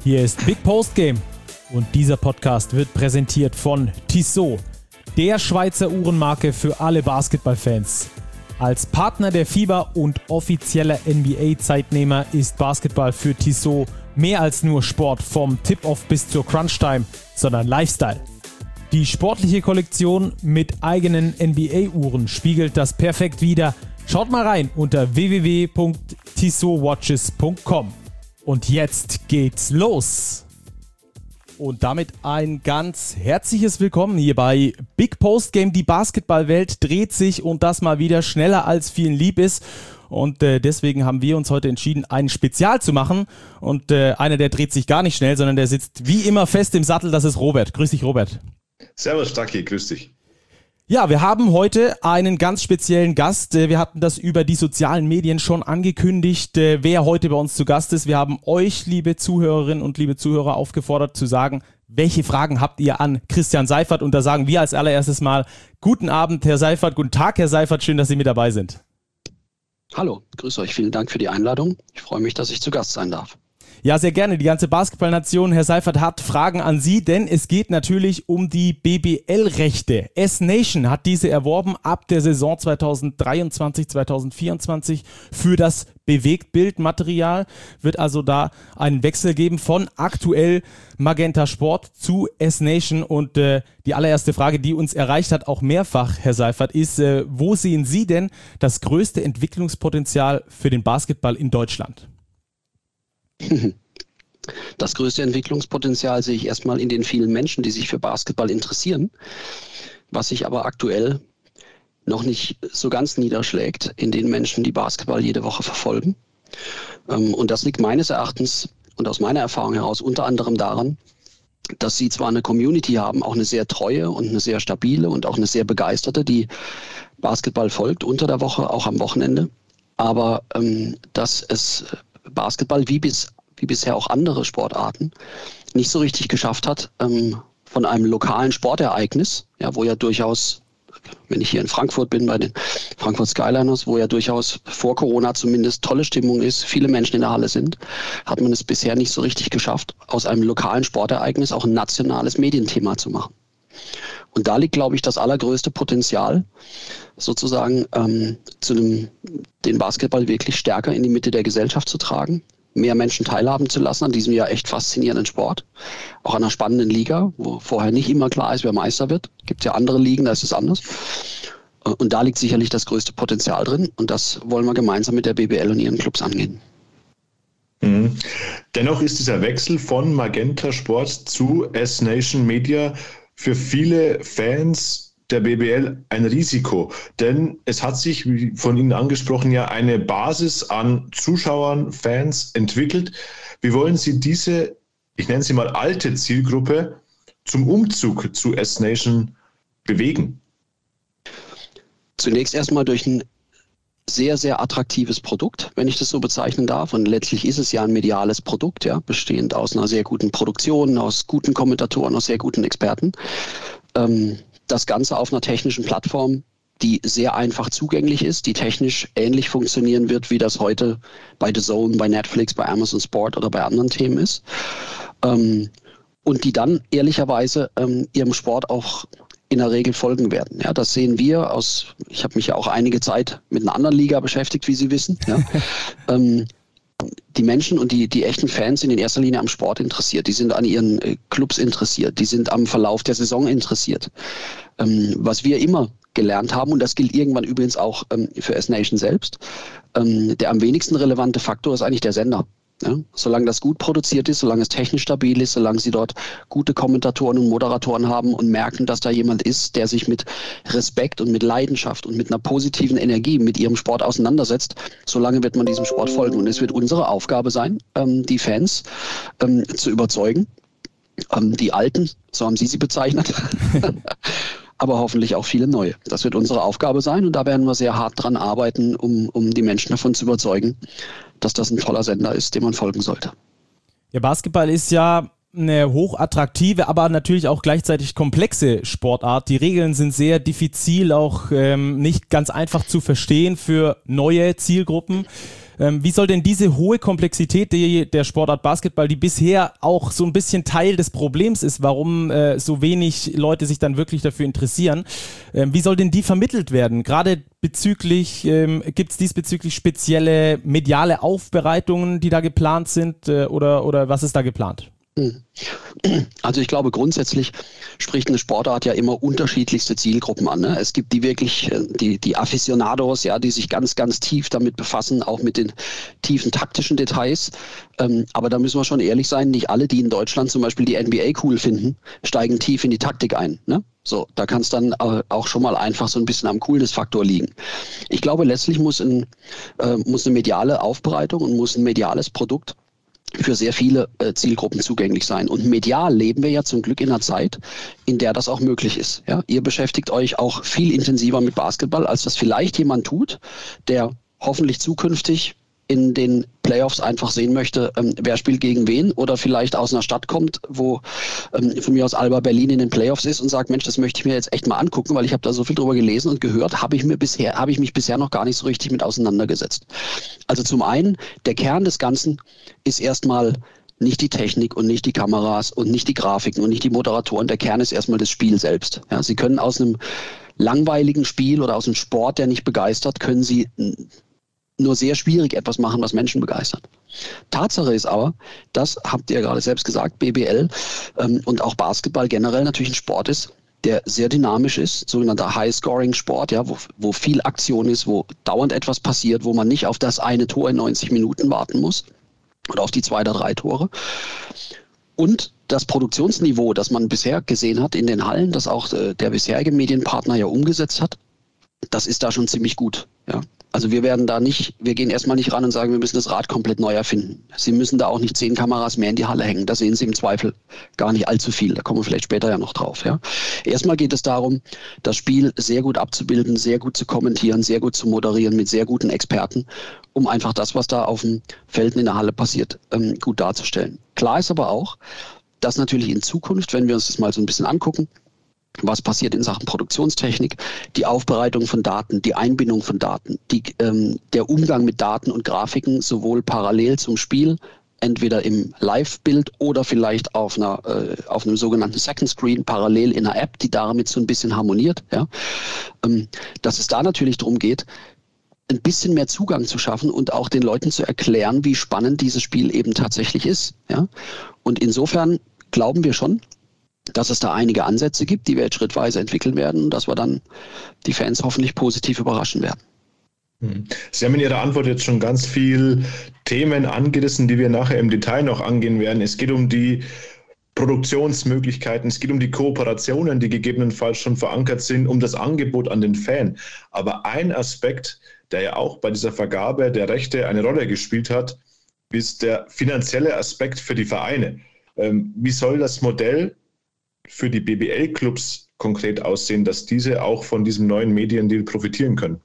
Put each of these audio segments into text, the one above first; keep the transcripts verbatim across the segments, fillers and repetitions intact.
Hier ist Big Post Game und dieser Podcast wird präsentiert von Tissot, der Schweizer Uhrenmarke für alle Basketballfans. Als Partner der FIBA und offizieller N B A-Zeitnehmer ist Basketball für Tissot mehr als nur Sport vom Tip-Off bis zur Crunch-Time, sondern Lifestyle. Die sportliche Kollektion mit eigenen N B A-Uhren spiegelt das perfekt wider. Schaut mal rein unter w w w punkt tissot watches punkt com. Und jetzt geht's los. Und damit ein ganz herzliches Willkommen hier bei Big Post Game. Die Basketballwelt dreht sich und das mal wieder schneller als vielen lieb ist. Und äh, deswegen haben wir uns heute entschieden, ein Spezial zu machen. Und äh, einer, der dreht sich gar nicht schnell, sondern der sitzt wie immer fest im Sattel. Das ist Robert. Grüß dich, Robert. Servus, Stacki. Grüß dich. Ja, wir haben heute einen ganz speziellen Gast. Wir hatten das über die sozialen Medien schon angekündigt, wer heute bei uns zu Gast ist. Wir haben euch, liebe Zuhörerinnen und liebe Zuhörer, aufgefordert zu sagen, welche Fragen habt ihr an Christian Seifert? Und da sagen wir als allererstes mal, guten Abend, Herr Seifert, guten Tag, Herr Seifert, schön, dass Sie mit dabei sind. Hallo, grüß euch, vielen Dank für die Einladung. Ich freue mich, dass ich zu Gast sein darf. Ja, sehr gerne. Die ganze Basketballnation, Herr Seifert, hat Fragen an Sie, denn es geht natürlich um die B B L-Rechte. S-Nation hat diese erworben ab der Saison zweitausenddreiundzwanzig zweitausendvierundzwanzig für das Bewegtbildmaterial. Wird also da einen Wechsel geben von aktuell Magenta Sport zu S-Nation. Und äh, die allererste Frage, die uns erreicht hat, auch mehrfach, Herr Seifert, ist, äh, wo sehen Sie denn das größte Entwicklungspotenzial für den Basketball in Deutschland? Das größte Entwicklungspotenzial sehe ich erstmal in den vielen Menschen, die sich für Basketball interessieren, was sich aber aktuell noch nicht so ganz niederschlägt in den Menschen, die Basketball jede Woche verfolgen. Und das liegt meines Erachtens und aus meiner Erfahrung heraus unter anderem daran, dass sie zwar eine Community haben, auch eine sehr treue und eine sehr stabile und auch eine sehr begeisterte, die Basketball folgt unter der Woche, auch am Wochenende, aber ähm, dass es Basketball wie, bis, wie bisher auch andere Sportarten nicht so richtig geschafft hat, ähm, von einem lokalen Sportereignis, ja, wo ja durchaus, wenn ich hier in Frankfurt bin, bei den Frankfurt Skyliners, wo ja durchaus vor Corona zumindest tolle Stimmung ist, viele Menschen in der Halle sind, hat man es bisher nicht so richtig geschafft, aus einem lokalen Sportereignis auch ein nationales Medienthema zu machen. Und da liegt, glaube ich, das allergrößte Potenzial, sozusagen ähm, zu einem, den Basketball wirklich stärker in die Mitte der Gesellschaft zu tragen, mehr Menschen teilhaben zu lassen an diesem ja echt faszinierenden Sport, auch an einer spannenden Liga, wo vorher nicht immer klar ist, wer Meister wird. Gibt ja andere Ligen, da ist es anders. Und da liegt sicherlich das größte Potenzial drin und das wollen wir gemeinsam mit der B B L und ihren Clubs angehen. Mhm. Dennoch ist dieser Wechsel von Magenta Sport zu S-Nation Media für viele Fans der B B L ein Risiko, denn es hat sich, wie von Ihnen angesprochen, ja eine Basis an Zuschauern, Fans entwickelt. Wie wollen Sie diese, ich nenne sie mal alte Zielgruppe, zum Umzug zu S-Nation bewegen? Zunächst erstmal durch ein sehr, sehr attraktives Produkt, wenn ich das so bezeichnen darf. Und letztlich ist es ja ein mediales Produkt, ja, bestehend aus einer sehr guten Produktion, aus guten Kommentatoren, aus sehr guten Experten. Ähm, das Ganze auf einer technischen Plattform, die sehr einfach zugänglich ist, die technisch ähnlich funktionieren wird, wie das heute bei The Zone, bei Netflix, bei Amazon Sport oder bei anderen Themen ist. Ähm, und die dann ehrlicherweise ähm, ihrem Sport auch in der Regel folgen werden. Ja, das sehen wir aus, ich habe mich ja auch einige Zeit mit einer anderen Liga beschäftigt, wie Sie wissen. Ja. ähm, die Menschen und die, die echten Fans sind in erster Linie am Sport interessiert. Die sind an ihren äh, Clubs interessiert. Die sind am Verlauf der Saison interessiert. Ähm, was wir immer gelernt haben, und das gilt irgendwann übrigens auch ähm, für S-Nation selbst, ähm, der am wenigsten relevante Faktor ist eigentlich der Sender. Ja, solange das gut produziert ist, solange es technisch stabil ist, solange sie dort gute Kommentatoren und Moderatoren haben und merken, dass da jemand ist, der sich mit Respekt und mit Leidenschaft und mit einer positiven Energie mit ihrem Sport auseinandersetzt, solange wird man diesem Sport folgen. Und es wird unsere Aufgabe sein, ähm, die Fans ähm, zu überzeugen, ähm, die Alten, so haben Sie sie bezeichnet, aber hoffentlich auch viele neue. Das wird unsere Aufgabe sein und da werden wir sehr hart dran arbeiten, um, um die Menschen davon zu überzeugen, dass das ein toller Sender ist, dem man folgen sollte. Ja, Basketball ist ja eine hochattraktive, aber natürlich auch gleichzeitig komplexe Sportart. Die Regeln sind sehr diffizil, auch ähm, nicht ganz einfach zu verstehen für neue Zielgruppen. Ähm, wie soll denn diese hohe Komplexität die, der Sportart Basketball, die bisher auch so ein bisschen Teil des Problems ist, warum äh, so wenig Leute sich dann wirklich dafür interessieren, ähm, wie soll denn die vermittelt werden? Gerade bezüglich, ähm, gibt es diesbezüglich spezielle mediale Aufbereitungen, die da geplant sind äh, oder, oder was ist da geplant? Also ich glaube, grundsätzlich spricht eine Sportart ja immer unterschiedlichste Zielgruppen an. Ne? Es gibt die wirklich, die, die Aficionados, ja, die sich ganz, ganz tief damit befassen, auch mit den tiefen taktischen Details. Ähm, aber da müssen wir schon ehrlich sein, nicht alle, die in Deutschland zum Beispiel die N B A cool finden, steigen tief in die Taktik ein. Ne? So, da kann es dann auch schon mal einfach so ein bisschen am Coolness-Faktor liegen. Ich glaube, letztlich muss, ein, äh, muss eine mediale Aufbereitung und muss ein mediales Produkt für sehr viele äh, Zielgruppen zugänglich sein. Und medial leben wir ja zum Glück in einer Zeit, in der das auch möglich ist. Ja? Ihr beschäftigt euch auch viel intensiver mit Basketball, als das vielleicht jemand tut, der hoffentlich zukünftig in den Playoffs einfach sehen möchte, ähm, wer spielt gegen wen oder vielleicht aus einer Stadt kommt, wo ähm, von mir aus Alba Berlin in den Playoffs ist und sagt, Mensch, das möchte ich mir jetzt echt mal angucken, weil ich habe da so viel drüber gelesen und gehört, habe ich mir bisher, habe ich mich bisher noch gar nicht so richtig mit auseinandergesetzt. Also zum einen, der Kern des Ganzen ist erstmal nicht die Technik und nicht die Kameras und nicht die Grafiken und nicht die Moderatoren. Der Kern ist erstmal das Spiel selbst. Ja, Sie können aus einem langweiligen Spiel oder aus einem Sport, der nicht begeistert, können Sie nur sehr schwierig etwas machen, was Menschen begeistert. Tatsache ist aber, das habt ihr ja gerade selbst gesagt, B B L ähm, und auch Basketball generell natürlich ein Sport ist, der sehr dynamisch ist, sogenannter High-Scoring-Sport, ja, wo, wo viel Aktion ist, wo dauernd etwas passiert, wo man nicht auf das eine Tor in neunzig Minuten warten muss oder auf die zwei oder drei Tore. Und das Produktionsniveau, das man bisher gesehen hat in den Hallen, das auch äh, der bisherige Medienpartner ja umgesetzt hat, das ist da schon ziemlich gut, ja. Also wir werden da nicht, wir gehen erstmal nicht ran und sagen, wir müssen das Rad komplett neu erfinden. Sie müssen da auch nicht zehn Kameras mehr in die Halle hängen. Da sehen Sie im Zweifel gar nicht allzu viel. Da kommen wir vielleicht später ja noch drauf. Ja. Erstmal geht es darum, das Spiel sehr gut abzubilden, sehr gut zu kommentieren, sehr gut zu moderieren mit sehr guten Experten, um einfach das, was da auf dem Feld in der Halle passiert, ähm, gut darzustellen. Klar ist aber auch, dass natürlich in Zukunft, wenn wir uns das mal so ein bisschen angucken, was passiert in Sachen Produktionstechnik, die Aufbereitung von Daten, die Einbindung von Daten, die, ähm, der Umgang mit Daten und Grafiken sowohl parallel zum Spiel, entweder im Live-Bild oder vielleicht auf einer äh, auf einem sogenannten Second Screen parallel in einer App, die damit so ein bisschen harmoniert, ja, ähm, dass es da natürlich darum geht, ein bisschen mehr Zugang zu schaffen und auch den Leuten zu erklären, wie spannend dieses Spiel eben tatsächlich ist, ja. Und insofern glauben wir schon, dass es da einige Ansätze gibt, die wir jetzt schrittweise entwickeln werden und dass wir dann die Fans hoffentlich positiv überraschen werden. Sie haben in Ihrer Antwort jetzt schon ganz viele Themen angerissen, die wir nachher im Detail noch angehen werden. Es geht um die Produktionsmöglichkeiten, es geht um die Kooperationen, die gegebenenfalls schon verankert sind, um das Angebot an den Fan. Aber ein Aspekt, der ja auch bei dieser Vergabe der Rechte eine Rolle gespielt hat, ist der finanzielle Aspekt für die Vereine. Wie soll das Modell für die B B L-Clubs konkret aussehen, dass diese auch von diesem neuen Mediendeal profitieren können?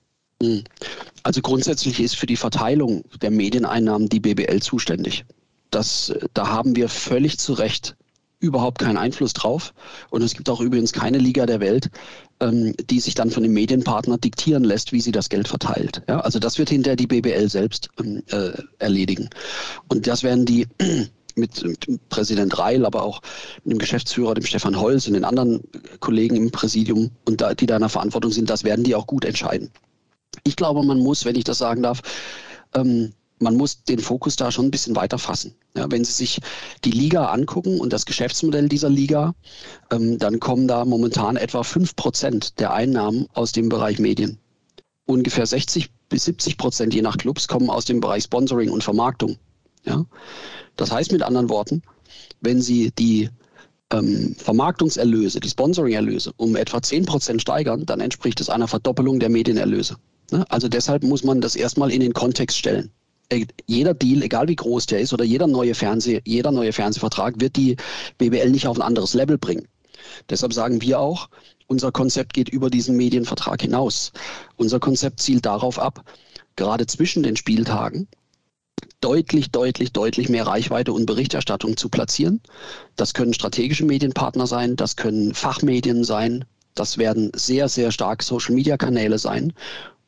Also grundsätzlich ist für die Verteilung der Medieneinnahmen die B B L zuständig. Das, da haben wir völlig zu Recht überhaupt keinen Einfluss drauf. Und es gibt auch übrigens keine Liga der Welt, ähm, die sich dann von dem Medienpartner diktieren lässt, wie sie das Geld verteilt. Ja, also das wird hinterher die B B L selbst ähm, äh, erledigen. Und das werden die mit, mit Präsident Reil, aber auch mit dem Geschäftsführer, dem Stefan Holz und den anderen Kollegen im Präsidium, und da, die da in der Verantwortung sind, das werden die auch gut entscheiden. Ich glaube, man muss, wenn ich das sagen darf, ähm, man muss den Fokus da schon ein bisschen weiter fassen. Ja, wenn Sie sich die Liga angucken und das Geschäftsmodell dieser Liga, ähm, dann kommen da momentan etwa fünf Prozent der Einnahmen aus dem Bereich Medien. Ungefähr sechzig bis siebzig Prozent je nach Clubs kommen aus dem Bereich Sponsoring und Vermarktung. Ja? Das heißt mit anderen Worten, wenn Sie die ähm, Vermarktungserlöse, die Sponsoring-Erlöse um etwa zehn Prozent steigern, dann entspricht es einer Verdoppelung der Medienerlöse. Ne? Also deshalb muss man das erstmal in den Kontext stellen. Jeder Deal, egal wie groß der ist, oder jeder neue Fernseh, jeder neue Fernsehvertrag wird die B B L nicht auf ein anderes Level bringen. Deshalb sagen wir auch, unser Konzept geht über diesen Medienvertrag hinaus. Unser Konzept zielt darauf ab, gerade zwischen den Spieltagen deutlich, deutlich, deutlich mehr Reichweite und Berichterstattung zu platzieren. Das können strategische Medienpartner sein, das können Fachmedien sein, das werden sehr, sehr stark Social-Media-Kanäle sein.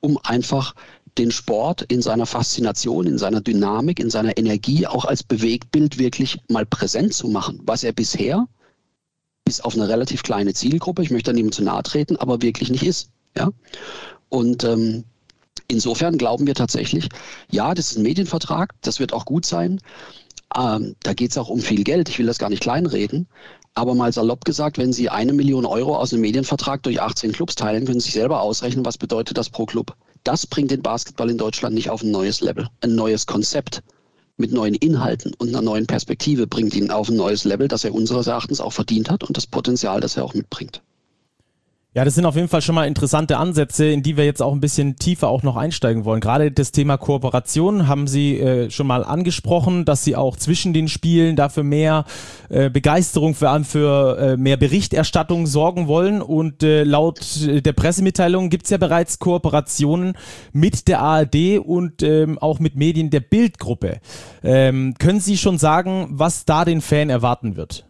um einfach den Sport in seiner Faszination, in seiner Dynamik, in seiner Energie auch als Bewegtbild wirklich mal präsent zu machen, was er bisher bis auf eine relativ kleine Zielgruppe, ich möchte da niemandem zu nahe treten, aber wirklich nicht ist. Ja? Und ähm, insofern glauben wir tatsächlich, ja, das ist ein Medienvertrag, das wird auch gut sein. Ähm, da geht es auch um viel Geld, ich will das gar nicht kleinreden, aber mal salopp gesagt, wenn Sie eine Million Euro aus einem Medienvertrag durch achtzehn Clubs teilen, können Sie sich selber ausrechnen, was bedeutet das pro Club. Das bringt den Basketball in Deutschland nicht auf ein neues Level, ein neues Konzept mit neuen Inhalten und einer neuen Perspektive bringt ihn auf ein neues Level, das er unseres Erachtens auch verdient hat und das Potenzial, das er auch mitbringt. Ja, das sind auf jeden Fall schon mal interessante Ansätze, in die wir jetzt auch ein bisschen tiefer auch noch einsteigen wollen. Gerade das Thema Kooperation haben Sie äh, schon mal angesprochen, dass Sie auch zwischen den Spielen dafür mehr äh, Begeisterung, vor allem für äh, mehr Berichterstattung sorgen wollen. Und äh, laut der Pressemitteilung gibt es ja bereits Kooperationen mit der A R D und ähm, auch mit Medien der Bild-Gruppe. Ähm, können Sie schon sagen, was da den Fan erwarten wird?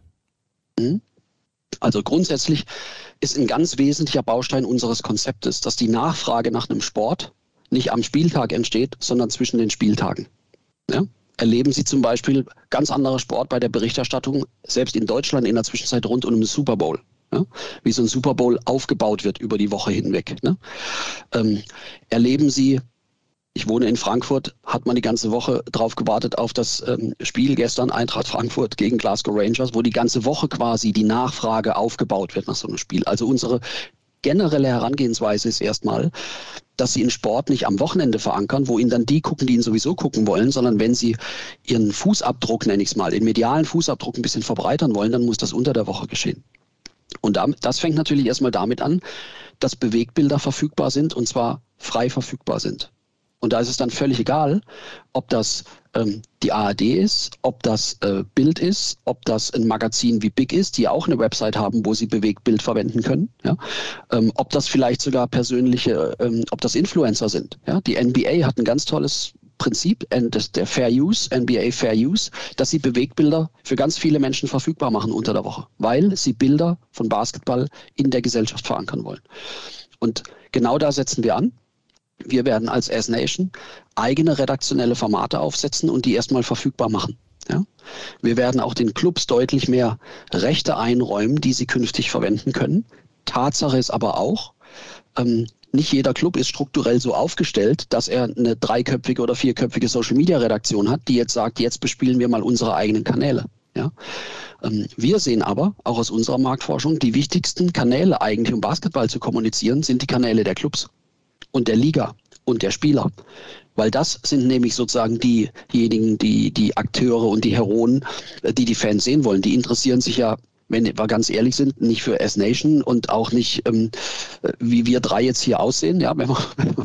Also grundsätzlich ist ein ganz wesentlicher Baustein unseres Konzeptes, dass die Nachfrage nach einem Sport nicht am Spieltag entsteht, sondern zwischen den Spieltagen. Ja? Erleben Sie zum Beispiel ganz anderer Sport bei der Berichterstattung, selbst in Deutschland in der Zwischenzeit rund um den Super Bowl. Ja? Wie so ein Super Bowl aufgebaut wird über die Woche hinweg. Ne? Ähm, erleben Sie, ich wohne in Frankfurt, hat man die ganze Woche drauf gewartet auf das ähm, Spiel gestern, Eintracht Frankfurt gegen Glasgow Rangers, wo die ganze Woche quasi die Nachfrage aufgebaut wird nach so einem Spiel. Also unsere generelle Herangehensweise ist erstmal, dass Sie in Sport nicht am Wochenende verankern, wo Ihnen dann die gucken, die ihn sowieso gucken wollen, sondern wenn Sie Ihren Fußabdruck, nenne ich es mal, den medialen Fußabdruck ein bisschen verbreitern wollen, dann muss das unter der Woche geschehen. Und damit, das fängt natürlich erstmal damit an, dass Bewegtbilder verfügbar sind und zwar frei verfügbar sind. Und da ist es dann völlig egal, ob das ähm, die A R D ist, ob das äh, Bild ist, ob das ein Magazin wie Big ist, die auch eine Website haben, wo sie Bewegtbild verwenden können. Ja? Ähm, ob das vielleicht sogar persönliche, ähm, ob das Influencer sind. Ja? Die N B A hat ein ganz tolles Prinzip, das, der Fair Use, N B A Fair Use, dass sie Bewegtbilder für ganz viele Menschen verfügbar machen unter der Woche, weil sie Bilder von Basketball in der Gesellschaft verankern wollen. Und genau da setzen wir an. Wir werden als S-Nation eigene redaktionelle Formate aufsetzen und die erstmal verfügbar machen. Ja? Wir werden auch den Clubs deutlich mehr Rechte einräumen, die sie künftig verwenden können. Tatsache ist aber auch, ähm, nicht jeder Club ist strukturell so aufgestellt, dass er eine dreiköpfige oder vierköpfige Social-Media-Redaktion hat, die jetzt sagt, jetzt bespielen wir mal unsere eigenen Kanäle. Ja? Ähm, wir sehen aber, auch aus unserer Marktforschung, die wichtigsten Kanäle eigentlich, um Basketball zu kommunizieren, sind die Kanäle der Clubs und der Liga und der Spieler. Weil das sind nämlich sozusagen diejenigen, die, die Akteure und die Heroen, die die Fans sehen wollen. Die interessieren sich ja, wenn wir ganz ehrlich sind, nicht für S-Nation und auch nicht, ähm, wie wir drei jetzt hier aussehen, ja, wenn wir,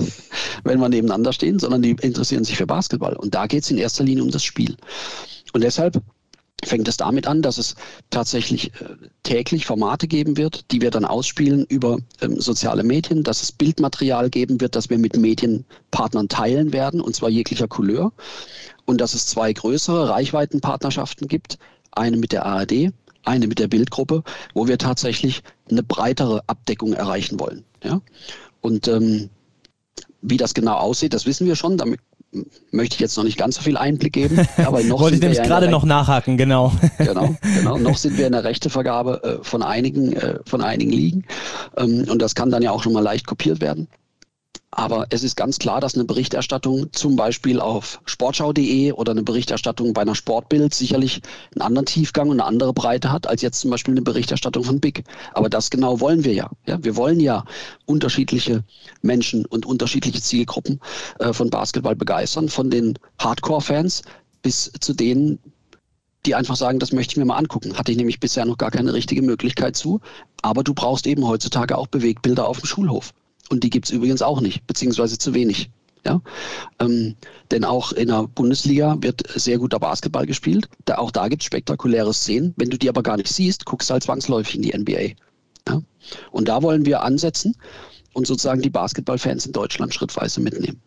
wenn wir nebeneinander stehen, sondern die interessieren sich für Basketball. Und da geht es in erster Linie um das Spiel. Und deshalb fängt es damit an, dass es tatsächlich äh, täglich Formate geben wird, die wir dann ausspielen über ähm, soziale Medien, dass es Bildmaterial geben wird, das wir mit Medienpartnern teilen werden, und zwar jeglicher Couleur. Und dass es zwei größere Reichweitenpartnerschaften gibt, eine mit der A R D, eine mit der Bildgruppe, wo wir tatsächlich eine breitere Abdeckung erreichen wollen. Ja? Und ähm, wie das genau aussieht, das wissen wir schon, damit möchte ich jetzt noch nicht ganz so viel Einblick geben. Aber noch wollte ich nämlich ja gerade noch nachhaken, genau. Genau, genau. Noch sind wir in der Rechtevergabe äh, von einigen, äh, von einigen Ligen. Ähm, und das kann dann ja auch schon mal leicht kopiert werden. Aber es ist ganz klar, dass eine Berichterstattung zum Beispiel auf sportschau punkt de oder eine Berichterstattung bei einer Sportbild sicherlich einen anderen Tiefgang und eine andere Breite hat, als jetzt zum Beispiel eine Berichterstattung von Big. Aber das genau wollen wir ja. ja wir wollen ja unterschiedliche Menschen und unterschiedliche Zielgruppen äh, von Basketball begeistern, von den Hardcore-Fans bis zu denen, die einfach sagen, das möchte ich mir mal angucken. Hatte ich nämlich bisher noch gar keine richtige Möglichkeit zu. Aber du brauchst eben heutzutage auch Bewegtbilder auf dem Schulhof. Und die gibt es übrigens auch nicht, beziehungsweise zu wenig. Ja? Ähm, denn auch in der Bundesliga wird sehr guter Basketball gespielt. Da, auch da gibt es spektakuläre Szenen. Wenn du die aber gar nicht siehst, guckst du halt zwangsläufig in die N B A. Ja? Und da wollen wir ansetzen und sozusagen die Basketballfans in Deutschland schrittweise mitnehmen.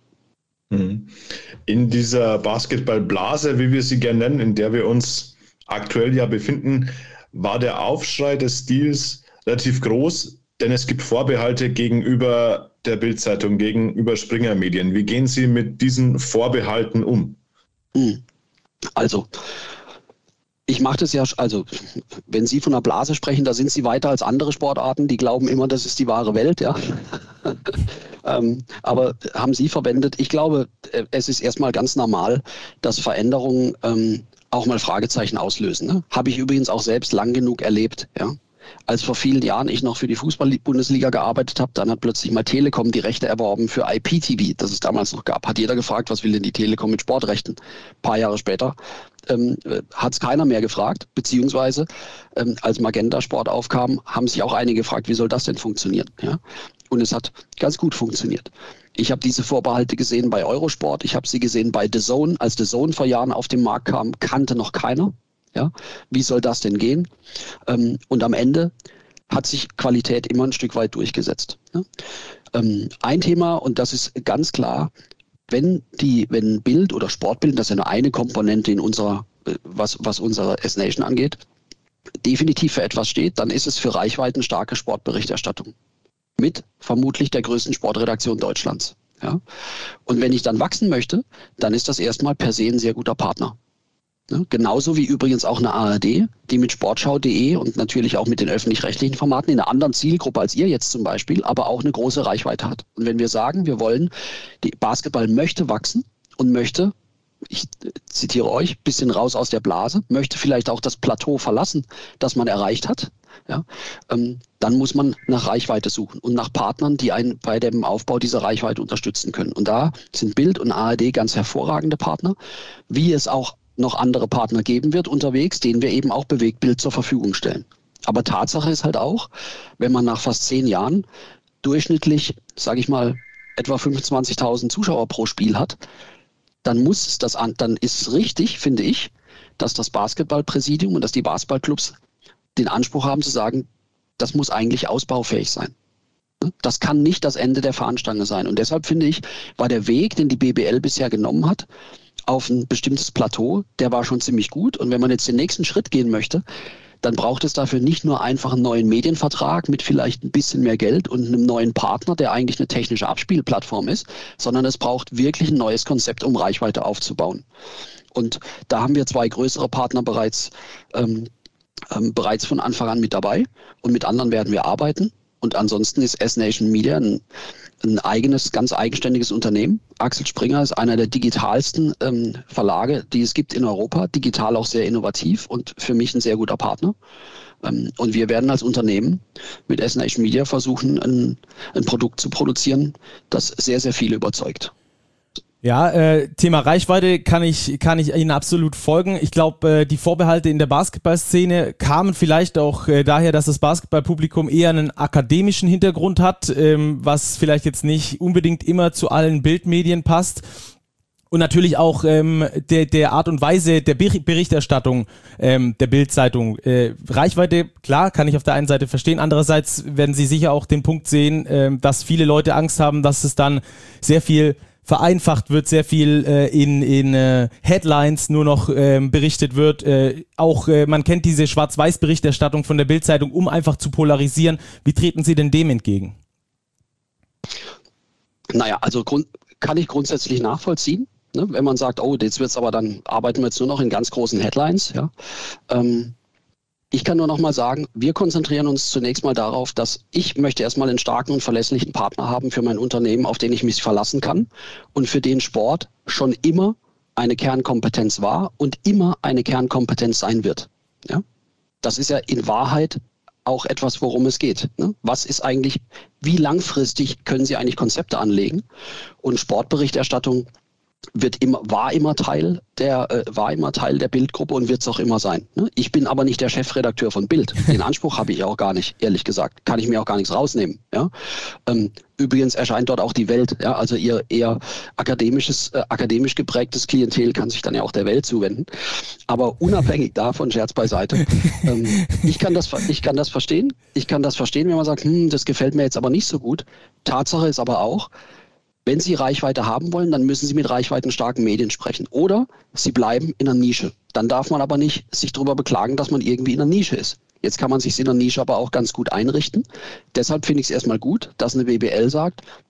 In dieser Basketballblase, wie wir sie gerne nennen, in der wir uns aktuell ja befinden, war der Aufschrei des Deals relativ groß. Denn es gibt Vorbehalte gegenüber der Bild-Zeitung gegenüber Springer Medien? Wie gehen Sie mit diesen Vorbehalten um? Also, ich mache das ja, also wenn Sie von einer Blase sprechen, da sind Sie weiter als andere Sportarten, die glauben immer, das ist die wahre Welt, ja. ähm, aber haben Sie verwendet, ich glaube, es ist erstmal ganz normal, dass Veränderungen ähm, auch mal Fragezeichen auslösen. Ne? Habe ich übrigens auch selbst lang genug erlebt, ja. Als vor vielen Jahren ich noch für die Fußball-Bundesliga gearbeitet habe, dann hat plötzlich mal Telekom die Rechte erworben für I P T V, das es damals noch gab. Hat jeder gefragt, was will denn die Telekom mit Sportrechten? Ein paar Jahre später ähm, hat es keiner mehr gefragt, beziehungsweise ähm, als Magenta Sport aufkam, haben sich auch einige gefragt, wie soll das denn funktionieren? Ja? Und es hat ganz gut funktioniert. Ich habe diese Vorbehalte gesehen bei Eurosport, ich habe sie gesehen bei The Zone. Als The Zone vor Jahren auf den Markt kam, kannte noch keiner. Ja, wie soll das denn gehen? Ähm, und am Ende hat sich Qualität immer ein Stück weit durchgesetzt. Ne? Ähm, ein Thema, und das ist ganz klar, wenn die, wenn Bild oder Sportbild, das ist ja nur eine Komponente in unserer, was, was unsere S-Nation angeht, definitiv für etwas steht, dann ist es für reichweitenstarke Sportberichterstattung. Mit vermutlich der größten Sportredaktion Deutschlands. Ja? Und wenn ich dann wachsen möchte, dann ist das erstmal per se ein sehr guter Partner. Ne? Genauso wie übrigens auch eine A R D, die mit sportschau punkt de und natürlich auch mit den öffentlich-rechtlichen Formaten in einer anderen Zielgruppe als ihr jetzt zum Beispiel, aber auch eine große Reichweite hat. Und wenn wir sagen, wir wollen, die Basketball möchte wachsen und möchte, ich zitiere euch, ein bisschen raus aus der Blase, möchte vielleicht auch das Plateau verlassen, das man erreicht hat, ja, ähm, dann muss man nach Reichweite suchen und nach Partnern, die einen bei dem Aufbau dieser Reichweite unterstützen können. Und da sind Bild und A R D ganz hervorragende Partner, wie es auch noch andere Partner geben wird unterwegs, denen wir eben auch Bewegtbild zur Verfügung stellen. Aber Tatsache ist halt auch, wenn man nach fast zehn Jahren durchschnittlich, sage ich mal, etwa fünfundzwanzigtausend Zuschauer pro Spiel hat, dann muss es das an, dann ist es richtig, finde ich, dass das Basketballpräsidium und dass die Basketballclubs den Anspruch haben zu sagen, das muss eigentlich ausbaufähig sein. Das kann nicht das Ende der Fahnenstange sein. Und deshalb finde ich, war der Weg, den die B B L bisher genommen hat, auf ein bestimmtes Plateau, der war schon ziemlich gut. Und wenn man jetzt den nächsten Schritt gehen möchte, dann braucht es dafür nicht nur einfach einen neuen Medienvertrag mit vielleicht ein bisschen mehr Geld und einem neuen Partner, der eigentlich eine technische Abspielplattform ist, sondern es braucht wirklich ein neues Konzept, um Reichweite aufzubauen. Und da haben wir zwei größere Partner bereits, ähm, ähm, bereits von Anfang an mit dabei und mit anderen werden wir arbeiten. Und ansonsten ist S-Nation Media ein, ein eigenes, ganz eigenständiges Unternehmen. Axel Springer ist einer der digitalsten ähm, Verlage, die es gibt in Europa. Digital auch sehr innovativ und für mich ein sehr guter Partner. Ähm, und wir werden als Unternehmen mit S-Nation Media versuchen, ein, ein Produkt zu produzieren, das sehr, sehr viele überzeugt. Ja, äh, Thema Reichweite kann ich kann ich Ihnen absolut folgen. Ich glaube, äh, die Vorbehalte in der Basketballszene kamen vielleicht auch äh, daher, dass das Basketballpublikum eher einen akademischen Hintergrund hat, ähm, was vielleicht jetzt nicht unbedingt immer zu allen Bildmedien passt. Und natürlich auch ähm, der, der Art und Weise der Berichterstattung ähm, der Bild-Zeitung. Äh, Reichweite, klar, kann ich auf der einen Seite verstehen. Andererseits werden Sie sicher auch den Punkt sehen, äh, dass viele Leute Angst haben, dass es dann sehr viel vereinfacht wird, sehr viel äh, in, in äh, Headlines nur noch ähm, berichtet wird. Äh, auch äh, man kennt diese Schwarz-Weiß-Berichterstattung von der Bild-Zeitung, um einfach zu polarisieren. Wie treten Sie denn dem entgegen? Naja, also grund- kann ich grundsätzlich nachvollziehen, ne? Wenn man sagt, oh, jetzt wird's aber, dann arbeiten wir jetzt nur noch in ganz großen Headlines. Ja? Ähm, Ich kann nur noch mal sagen, wir konzentrieren uns zunächst mal darauf, dass ich möchte erstmal einen starken und verlässlichen Partner haben für mein Unternehmen, auf den ich mich verlassen kann und für den Sport schon immer eine Kernkompetenz war und immer eine Kernkompetenz sein wird. Ja? Das ist ja in Wahrheit auch etwas, worum es geht. Ne? Was ist eigentlich, wie langfristig können Sie eigentlich Konzepte anlegen? Und Sportberichterstattung wird immer, war immer Teil der, äh, war immer Teil der Bildgruppe und wird es auch immer sein. Ne? Ich bin aber nicht der Chefredakteur von Bild. Den Anspruch habe ich auch gar nicht, ehrlich gesagt. Kann ich mir auch gar nichts rausnehmen. Ja? Ähm, übrigens erscheint dort auch die Welt. Ja? Also ihr eher akademisches, äh, akademisch geprägtes Klientel kann sich dann ja auch der Welt zuwenden. Aber unabhängig davon, Scherz beiseite, ähm, ich kann das, ich kann das verstehen. Ich kann das verstehen, wenn man sagt, hm, das gefällt mir jetzt aber nicht so gut. Tatsache ist aber auch, wenn Sie Reichweite haben wollen, dann müssen Sie mit reichweitenstarken Medien sprechen. Oder Sie bleiben in einer Nische. Dann darf man aber nicht sich darüber beklagen, dass man irgendwie in einer Nische ist. Jetzt kann man sich in einer Nische aber auch ganz gut einrichten. Deshalb finde ich es erstmal gut, dass eine B B L sagt,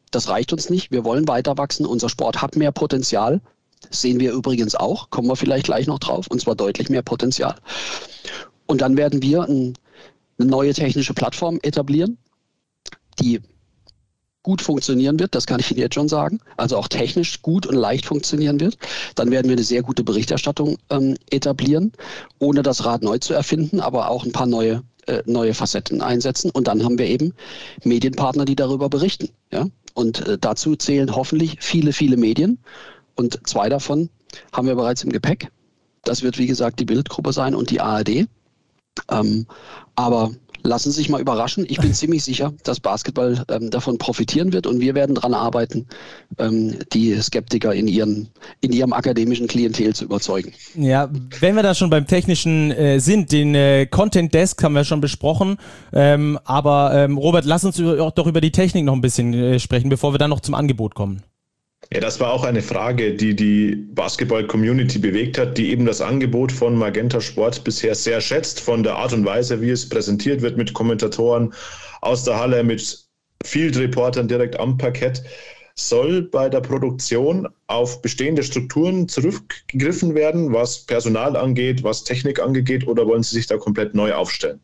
das reicht uns nicht. Wir wollen weiter wachsen. Unser Sport hat mehr Potenzial. Das sehen wir übrigens auch. Kommen wir vielleicht gleich noch drauf. Und zwar deutlich mehr Potenzial. Und dann werden wir ein, eine neue technische Plattform etablieren, die gut funktionieren wird, das kann ich Ihnen jetzt schon sagen, also auch technisch gut und leicht funktionieren wird. Dann werden wir eine sehr gute Berichterstattung ähm, etablieren, ohne das Rad neu zu erfinden, aber auch ein paar neue, äh, neue Facetten einsetzen. Und dann haben wir eben Medienpartner, die darüber berichten. Ja? Und äh, dazu zählen hoffentlich viele, viele Medien. Und zwei davon haben wir bereits im Gepäck. Das wird, wie gesagt, die Bildgruppe sein und die A R D. Ähm, aber lassen Sie sich mal überraschen. Ich bin ziemlich sicher, dass Basketball ähm, davon profitieren wird und wir werden daran arbeiten, ähm, die Skeptiker in, ihren, in ihrem akademischen Klientel zu überzeugen. Ja, wenn wir da schon beim Technischen äh, sind, den äh, Content Desk haben wir schon besprochen, ähm, aber ähm, Robert, lass uns über, doch über die Technik noch ein bisschen äh, sprechen, bevor wir dann noch zum Angebot kommen. Ja, das war auch eine Frage, die die Basketball-Community bewegt hat, die eben das Angebot von Magenta Sport bisher sehr schätzt, von der Art und Weise, wie es präsentiert wird, mit Kommentatoren aus der Halle, mit Field-Reportern direkt am Parkett. Soll bei der Produktion auf bestehende Strukturen zurückgegriffen werden, was Personal angeht, was Technik angeht, oder wollen Sie sich da komplett neu aufstellen?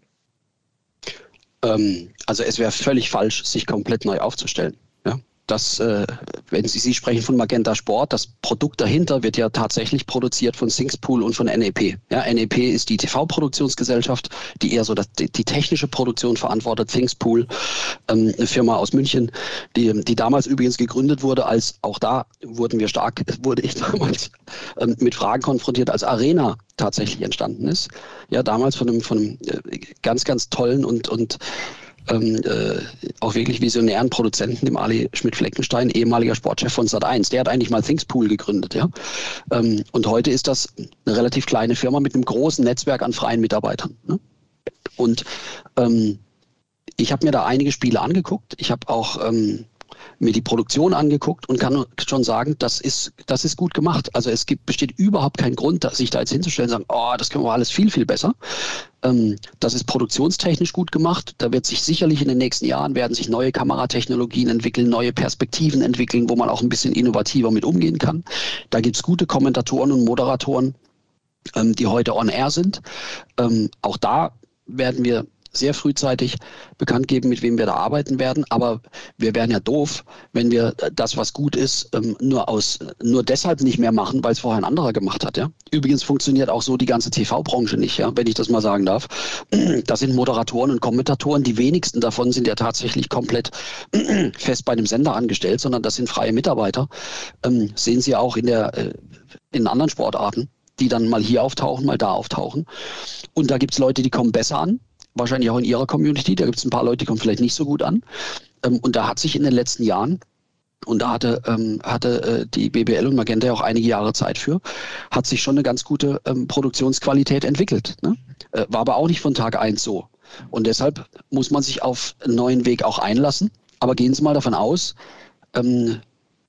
Ähm, also es wäre völlig falsch, sich komplett neu aufzustellen. Ja? Das, äh, wenn Sie, Sie sprechen von Magenta Sport, das Produkt dahinter wird ja tatsächlich produziert von Thingspool und von N E P. Ja, N E P ist die T V-Produktionsgesellschaft, die eher so das, die, die technische Produktion verantwortet. Thingspool, ähm, eine Firma aus München, die, die damals übrigens gegründet wurde, als auch da wurden wir stark, wurde ich damals ähm, mit Fragen konfrontiert, als Arena tatsächlich entstanden ist. Ja, damals von einem, von einem äh, ganz, ganz tollen und, und Ähm, äh, auch wirklich visionären Produzenten, dem Ali Schmidt-Fleckenstein, ehemaliger Sportchef von Sat eins. Der hat eigentlich mal Thingspool gegründet. Ja? Ähm, und heute ist das eine relativ kleine Firma mit einem großen Netzwerk an freien Mitarbeitern. Ne? Und ähm, ich habe mir da einige Spiele angeguckt. Ich habe auch ähm, mir die Produktion angeguckt und kann schon sagen, das ist, das ist gut gemacht. Also es gibt, besteht überhaupt kein Grund, sich da jetzt hinzustellen und sagen, oh, das können wir alles viel, viel besser. Ähm, das ist produktionstechnisch gut gemacht. Da wird sich sicherlich in den nächsten Jahren werden sich neue Kameratechnologien entwickeln, neue Perspektiven entwickeln, wo man auch ein bisschen innovativer mit umgehen kann. Da gibt es gute Kommentatoren und Moderatoren, ähm, die heute on air sind. Ähm, auch da werden wir sehr frühzeitig bekannt geben, mit wem wir da arbeiten werden. Aber wir wären ja doof, wenn wir das, was gut ist, nur aus nur deshalb nicht mehr machen, weil es vorher ein anderer gemacht hat. Ja? Übrigens funktioniert auch so die ganze T V-Branche nicht, ja? Wenn ich das mal sagen darf. Das sind Moderatoren und Kommentatoren. Die wenigsten davon sind ja tatsächlich komplett fest bei einem Sender angestellt, sondern das sind freie Mitarbeiter. Ähm, sehen Sie auch in, der, in anderen Sportarten, die dann mal hier auftauchen, mal da auftauchen. Und da gibt es Leute, die kommen besser an. Wahrscheinlich auch in Ihrer Community, da gibt es ein paar Leute, die kommen vielleicht nicht so gut an. Ähm, und da hat sich in den letzten Jahren, und da hatte, ähm, hatte äh, die B B L und Magenta ja auch einige Jahre Zeit für, hat sich schon eine ganz gute ähm, Produktionsqualität entwickelt. Ne? Äh, war aber auch nicht von Tag eins so. Und deshalb muss man sich auf einen neuen Weg auch einlassen. Aber gehen Sie mal davon aus, ähm,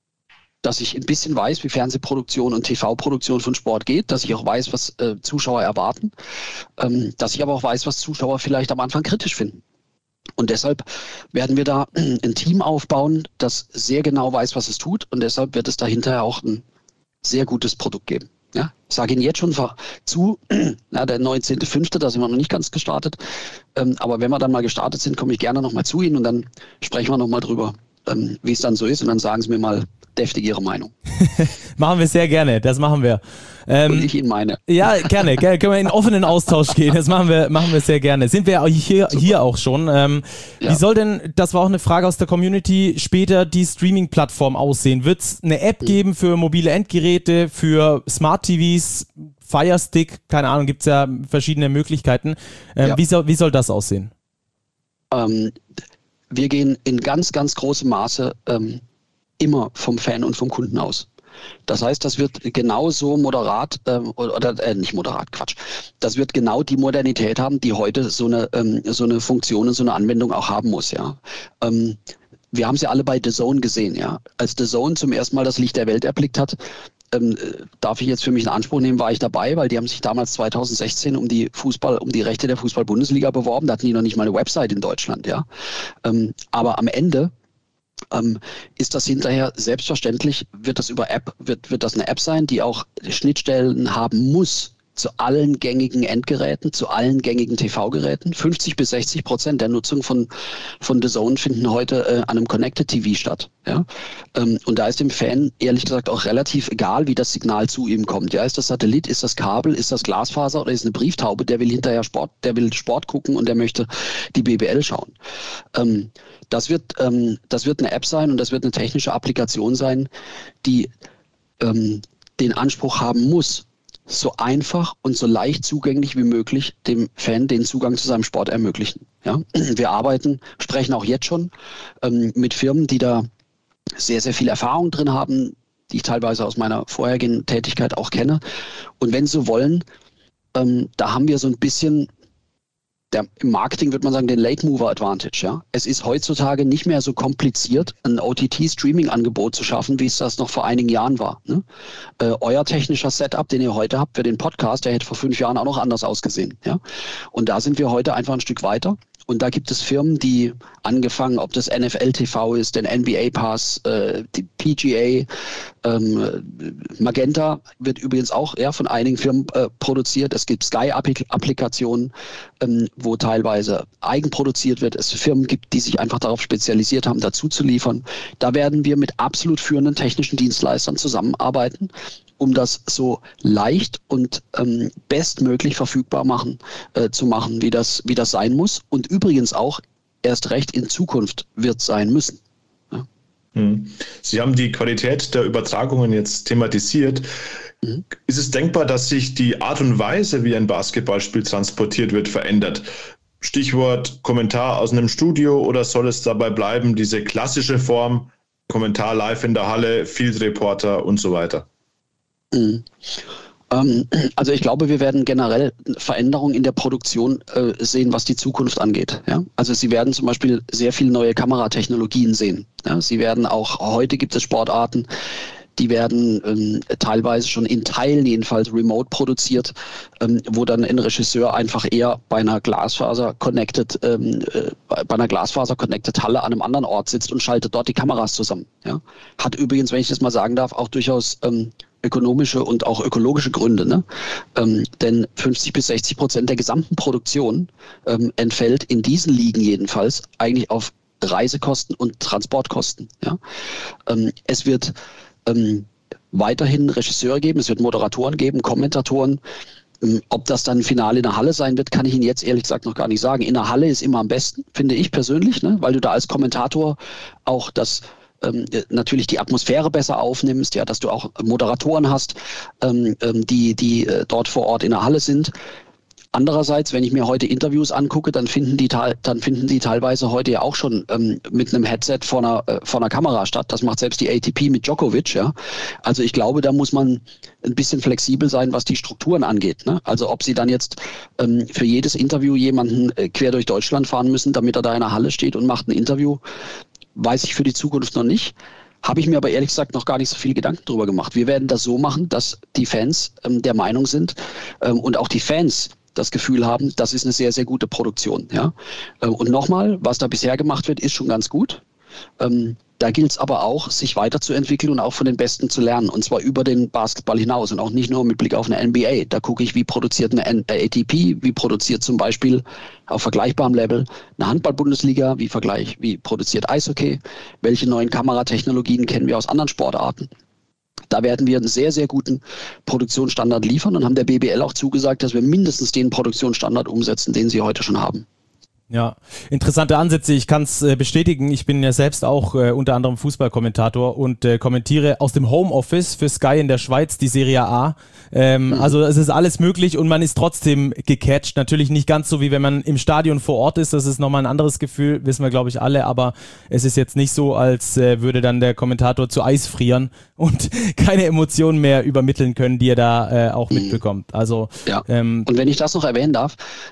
dass ich ein bisschen weiß, wie Fernsehproduktion und T V-Produktion von Sport geht, dass ich auch weiß, was äh, Zuschauer erwarten, ähm, dass ich aber auch weiß, was Zuschauer vielleicht am Anfang kritisch finden. Und deshalb werden wir da ein Team aufbauen, das sehr genau weiß, was es tut, und deshalb wird es dahinter auch ein sehr gutes Produkt geben. Ja, ich sage Ihnen jetzt schon zu, na, der neunzehnten fünften, da sind wir noch nicht ganz gestartet, ähm, aber wenn wir dann mal gestartet sind, komme ich gerne nochmal zu Ihnen und dann sprechen wir nochmal drüber, ähm, wie es dann so ist, und dann sagen Sie mir mal deftig Ihre Meinung. Machen wir sehr gerne, das machen wir. Ähm, Und ich Ihnen meine. Ja, gerne, gerne, können wir in einen offenen Austausch gehen, das machen wir, machen wir sehr gerne. Sind wir hier, hier auch schon. Ähm, ja. Wie soll denn, das war auch eine Frage aus der Community, später die Streaming-Plattform aussehen? Wird es eine App geben für mobile Endgeräte, für Smart-T Vs, Fire Stick, keine Ahnung, gibt es ja verschiedene Möglichkeiten. Ähm, ja. wie, soll, wie soll das aussehen? Ähm, wir gehen in ganz, ganz großem Maße ähm, immer vom Fan und vom Kunden aus. Das heißt, das wird genauso moderat, ähm, oder äh, nicht moderat, Quatsch, das wird genau die Modernität haben, die heute so eine, ähm, so eine Funktion und so eine Anwendung auch haben muss. Ja. Ähm, wir haben sie alle bei D A Z N gesehen. Ja. Als D A Z N zum ersten Mal das Licht der Welt erblickt hat, ähm, darf ich jetzt für mich in Anspruch nehmen, war ich dabei, weil die haben sich damals zweitausendsechzehn um die Fußball, um die Rechte der Fußball-Bundesliga beworben. Da hatten die noch nicht mal eine Website in Deutschland. Ja. Ähm, aber am Ende ähm, ist das hinterher selbstverständlich, wird das über App, wird, wird das eine App sein, die auch Schnittstellen haben muss zu allen gängigen Endgeräten, zu allen gängigen T V-Geräten. fünfzig bis sechzig Prozent der Nutzung von, von The Zone finden heute äh, an einem Connected T V statt. Ja? Ähm, und da ist dem Fan ehrlich gesagt auch relativ egal, wie das Signal zu ihm kommt. Ja? Ist das Satellit, ist das Kabel, ist das Glasfaser oder ist eine Brieftaube? Der will hinterher Sport, der will Sport gucken und der möchte die B B L schauen. Ähm, das wird, ähm, das wird eine App sein und das wird eine technische Applikation sein, die ähm, den Anspruch haben muss, so einfach und so leicht zugänglich wie möglich dem Fan den Zugang zu seinem Sport ermöglichen. Ja? Wir arbeiten, sprechen auch jetzt schon ähm, mit Firmen, die da sehr, sehr viel Erfahrung drin haben, die ich teilweise aus meiner vorherigen Tätigkeit auch kenne. Und wenn Sie so wollen, ähm, da haben wir so ein bisschen, der, im Marketing würde man sagen, den Late Mover Advantage. Ja? Es ist heutzutage nicht mehr so kompliziert, ein O T T-Streaming-Angebot zu schaffen, wie es das noch vor einigen Jahren war. Ne? Äh, euer technischer Setup, den ihr heute habt für den Podcast, der hätte vor fünf Jahren auch noch anders ausgesehen. Ja? Und da sind wir heute einfach ein Stück weiter. Und da gibt es Firmen, die angefangen, ob das N F L T V ist, den N B A Pass, äh, die P G A, ähm, Magenta wird übrigens auch ja, von einigen Firmen äh, produziert. Es gibt Sky-Applikationen, ähm, wo teilweise eigenproduziert wird. Es Firmen gibt, die sich einfach darauf spezialisiert haben, dazu zu liefern. Da werden wir mit absolut führenden technischen Dienstleistern zusammenarbeiten, um das so leicht und ähm, bestmöglich verfügbar machen, äh, zu machen, wie das, wie das sein muss. Und übrigens auch erst recht in Zukunft wird sein müssen. Ja. Sie haben die Qualität der Übertragungen jetzt thematisiert. Mhm. Ist es denkbar, dass sich die Art und Weise, wie ein Basketballspiel transportiert wird, verändert? Stichwort Kommentar aus einem Studio, oder soll es dabei bleiben, diese klassische Form, Kommentar live in der Halle, Field Reporter und so weiter? Mhm. Ähm, also ich glaube, wir werden generell Veränderungen in der Produktion äh, sehen, was die Zukunft angeht. Ja? Also Sie werden zum Beispiel sehr viele neue Kameratechnologien sehen. Ja? Sie werden auch, heute gibt es Sportarten, die werden ähm, teilweise schon in Teilen jedenfalls remote produziert, ähm, wo dann ein Regisseur einfach eher bei einer Glasfaser-connected, ähm, äh, bei einer Glasfaser-connected Halle an einem anderen Ort sitzt und schaltet dort die Kameras zusammen. Ja? Hat übrigens, wenn ich das mal sagen darf, auch durchaus ähm, ökonomische und auch ökologische Gründe. Ne? Ähm, denn fünfzig bis sechzig Prozent der gesamten Produktion ähm, entfällt in diesen Ligen jedenfalls eigentlich auf Reisekosten und Transportkosten. Ja? Ähm, es wird ähm, weiterhin Regisseure geben, es wird Moderatoren geben, Kommentatoren. Ähm, ob das dann Finale in der Halle sein wird, kann ich Ihnen jetzt ehrlich gesagt noch gar nicht sagen. In der Halle ist immer am besten, finde ich persönlich, ne? Weil du da als Kommentator auch das Ähm, natürlich die Atmosphäre besser aufnimmst, ja, dass du auch Moderatoren hast, ähm, die, die äh, dort vor Ort in der Halle sind. Andererseits, wenn ich mir heute Interviews angucke, dann finden die, dann finden die teilweise heute ja auch schon ähm, mit einem Headset vor einer, äh, vor einer Kamera statt. Das macht selbst die A T P mit Djokovic. Ja. Also ich glaube, da muss man ein bisschen flexibel sein, was die Strukturen angeht. Ne? Also ob sie dann jetzt ähm, für jedes Interview jemanden äh, quer durch Deutschland fahren müssen, damit er da in der Halle steht und macht ein Interview, weiß ich für die Zukunft noch nicht. Habe ich mir aber ehrlich gesagt noch gar nicht so viel Gedanken drüber gemacht. Wir werden das so machen, dass die Fans ähm, der Meinung sind ähm, und auch die Fans das Gefühl haben, das ist eine sehr, sehr gute Produktion. Ja? Ähm, und nochmal, was da bisher gemacht wird, ist schon ganz gut. Ähm, da gilt es aber auch, sich weiterzuentwickeln und auch von den Besten zu lernen. Und zwar über den Basketball hinaus und auch nicht nur mit Blick auf eine N B A. Da gucke ich, wie produziert eine A T P, wie produziert zum Beispiel auf vergleichbarem Level eine Handball-Bundesliga, wie, Vergleich, wie produziert Eishockey, welche neuen Kameratechnologien kennen wir aus anderen Sportarten. Da werden wir einen sehr, sehr guten Produktionsstandard liefern und haben der B B L auch zugesagt, dass wir mindestens den Produktionsstandard umsetzen, den sie heute schon haben. Ja, interessante Ansätze. Ich kann es äh, bestätigen. Ich bin ja selbst auch äh, unter anderem Fußballkommentator und äh, kommentiere aus dem Homeoffice für Sky in der Schweiz die Serie A. Ähm, mhm. Also es ist alles möglich und man ist trotzdem gecatcht. Natürlich nicht ganz so, wie wenn man im Stadion vor Ort ist. Das ist nochmal ein anderes Gefühl, wissen wir, glaube ich, alle. Aber es ist jetzt nicht so, als äh, würde dann der Kommentator zu Eis frieren und keine Emotionen mehr übermitteln können, die er da äh, auch mhm. mitbekommt. Also, ja. ähm, und wenn ich das noch erwähnen darf,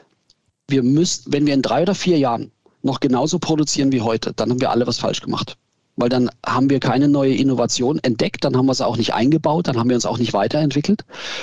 wir müssen, wenn wir in drei oder vier Jahren noch genauso produzieren wie heute, dann haben wir alle was falsch gemacht. Weil dann haben wir keine neue Innovation entdeckt, dann haben wir es auch nicht eingebaut, dann haben wir uns auch nicht weiterentwickelt.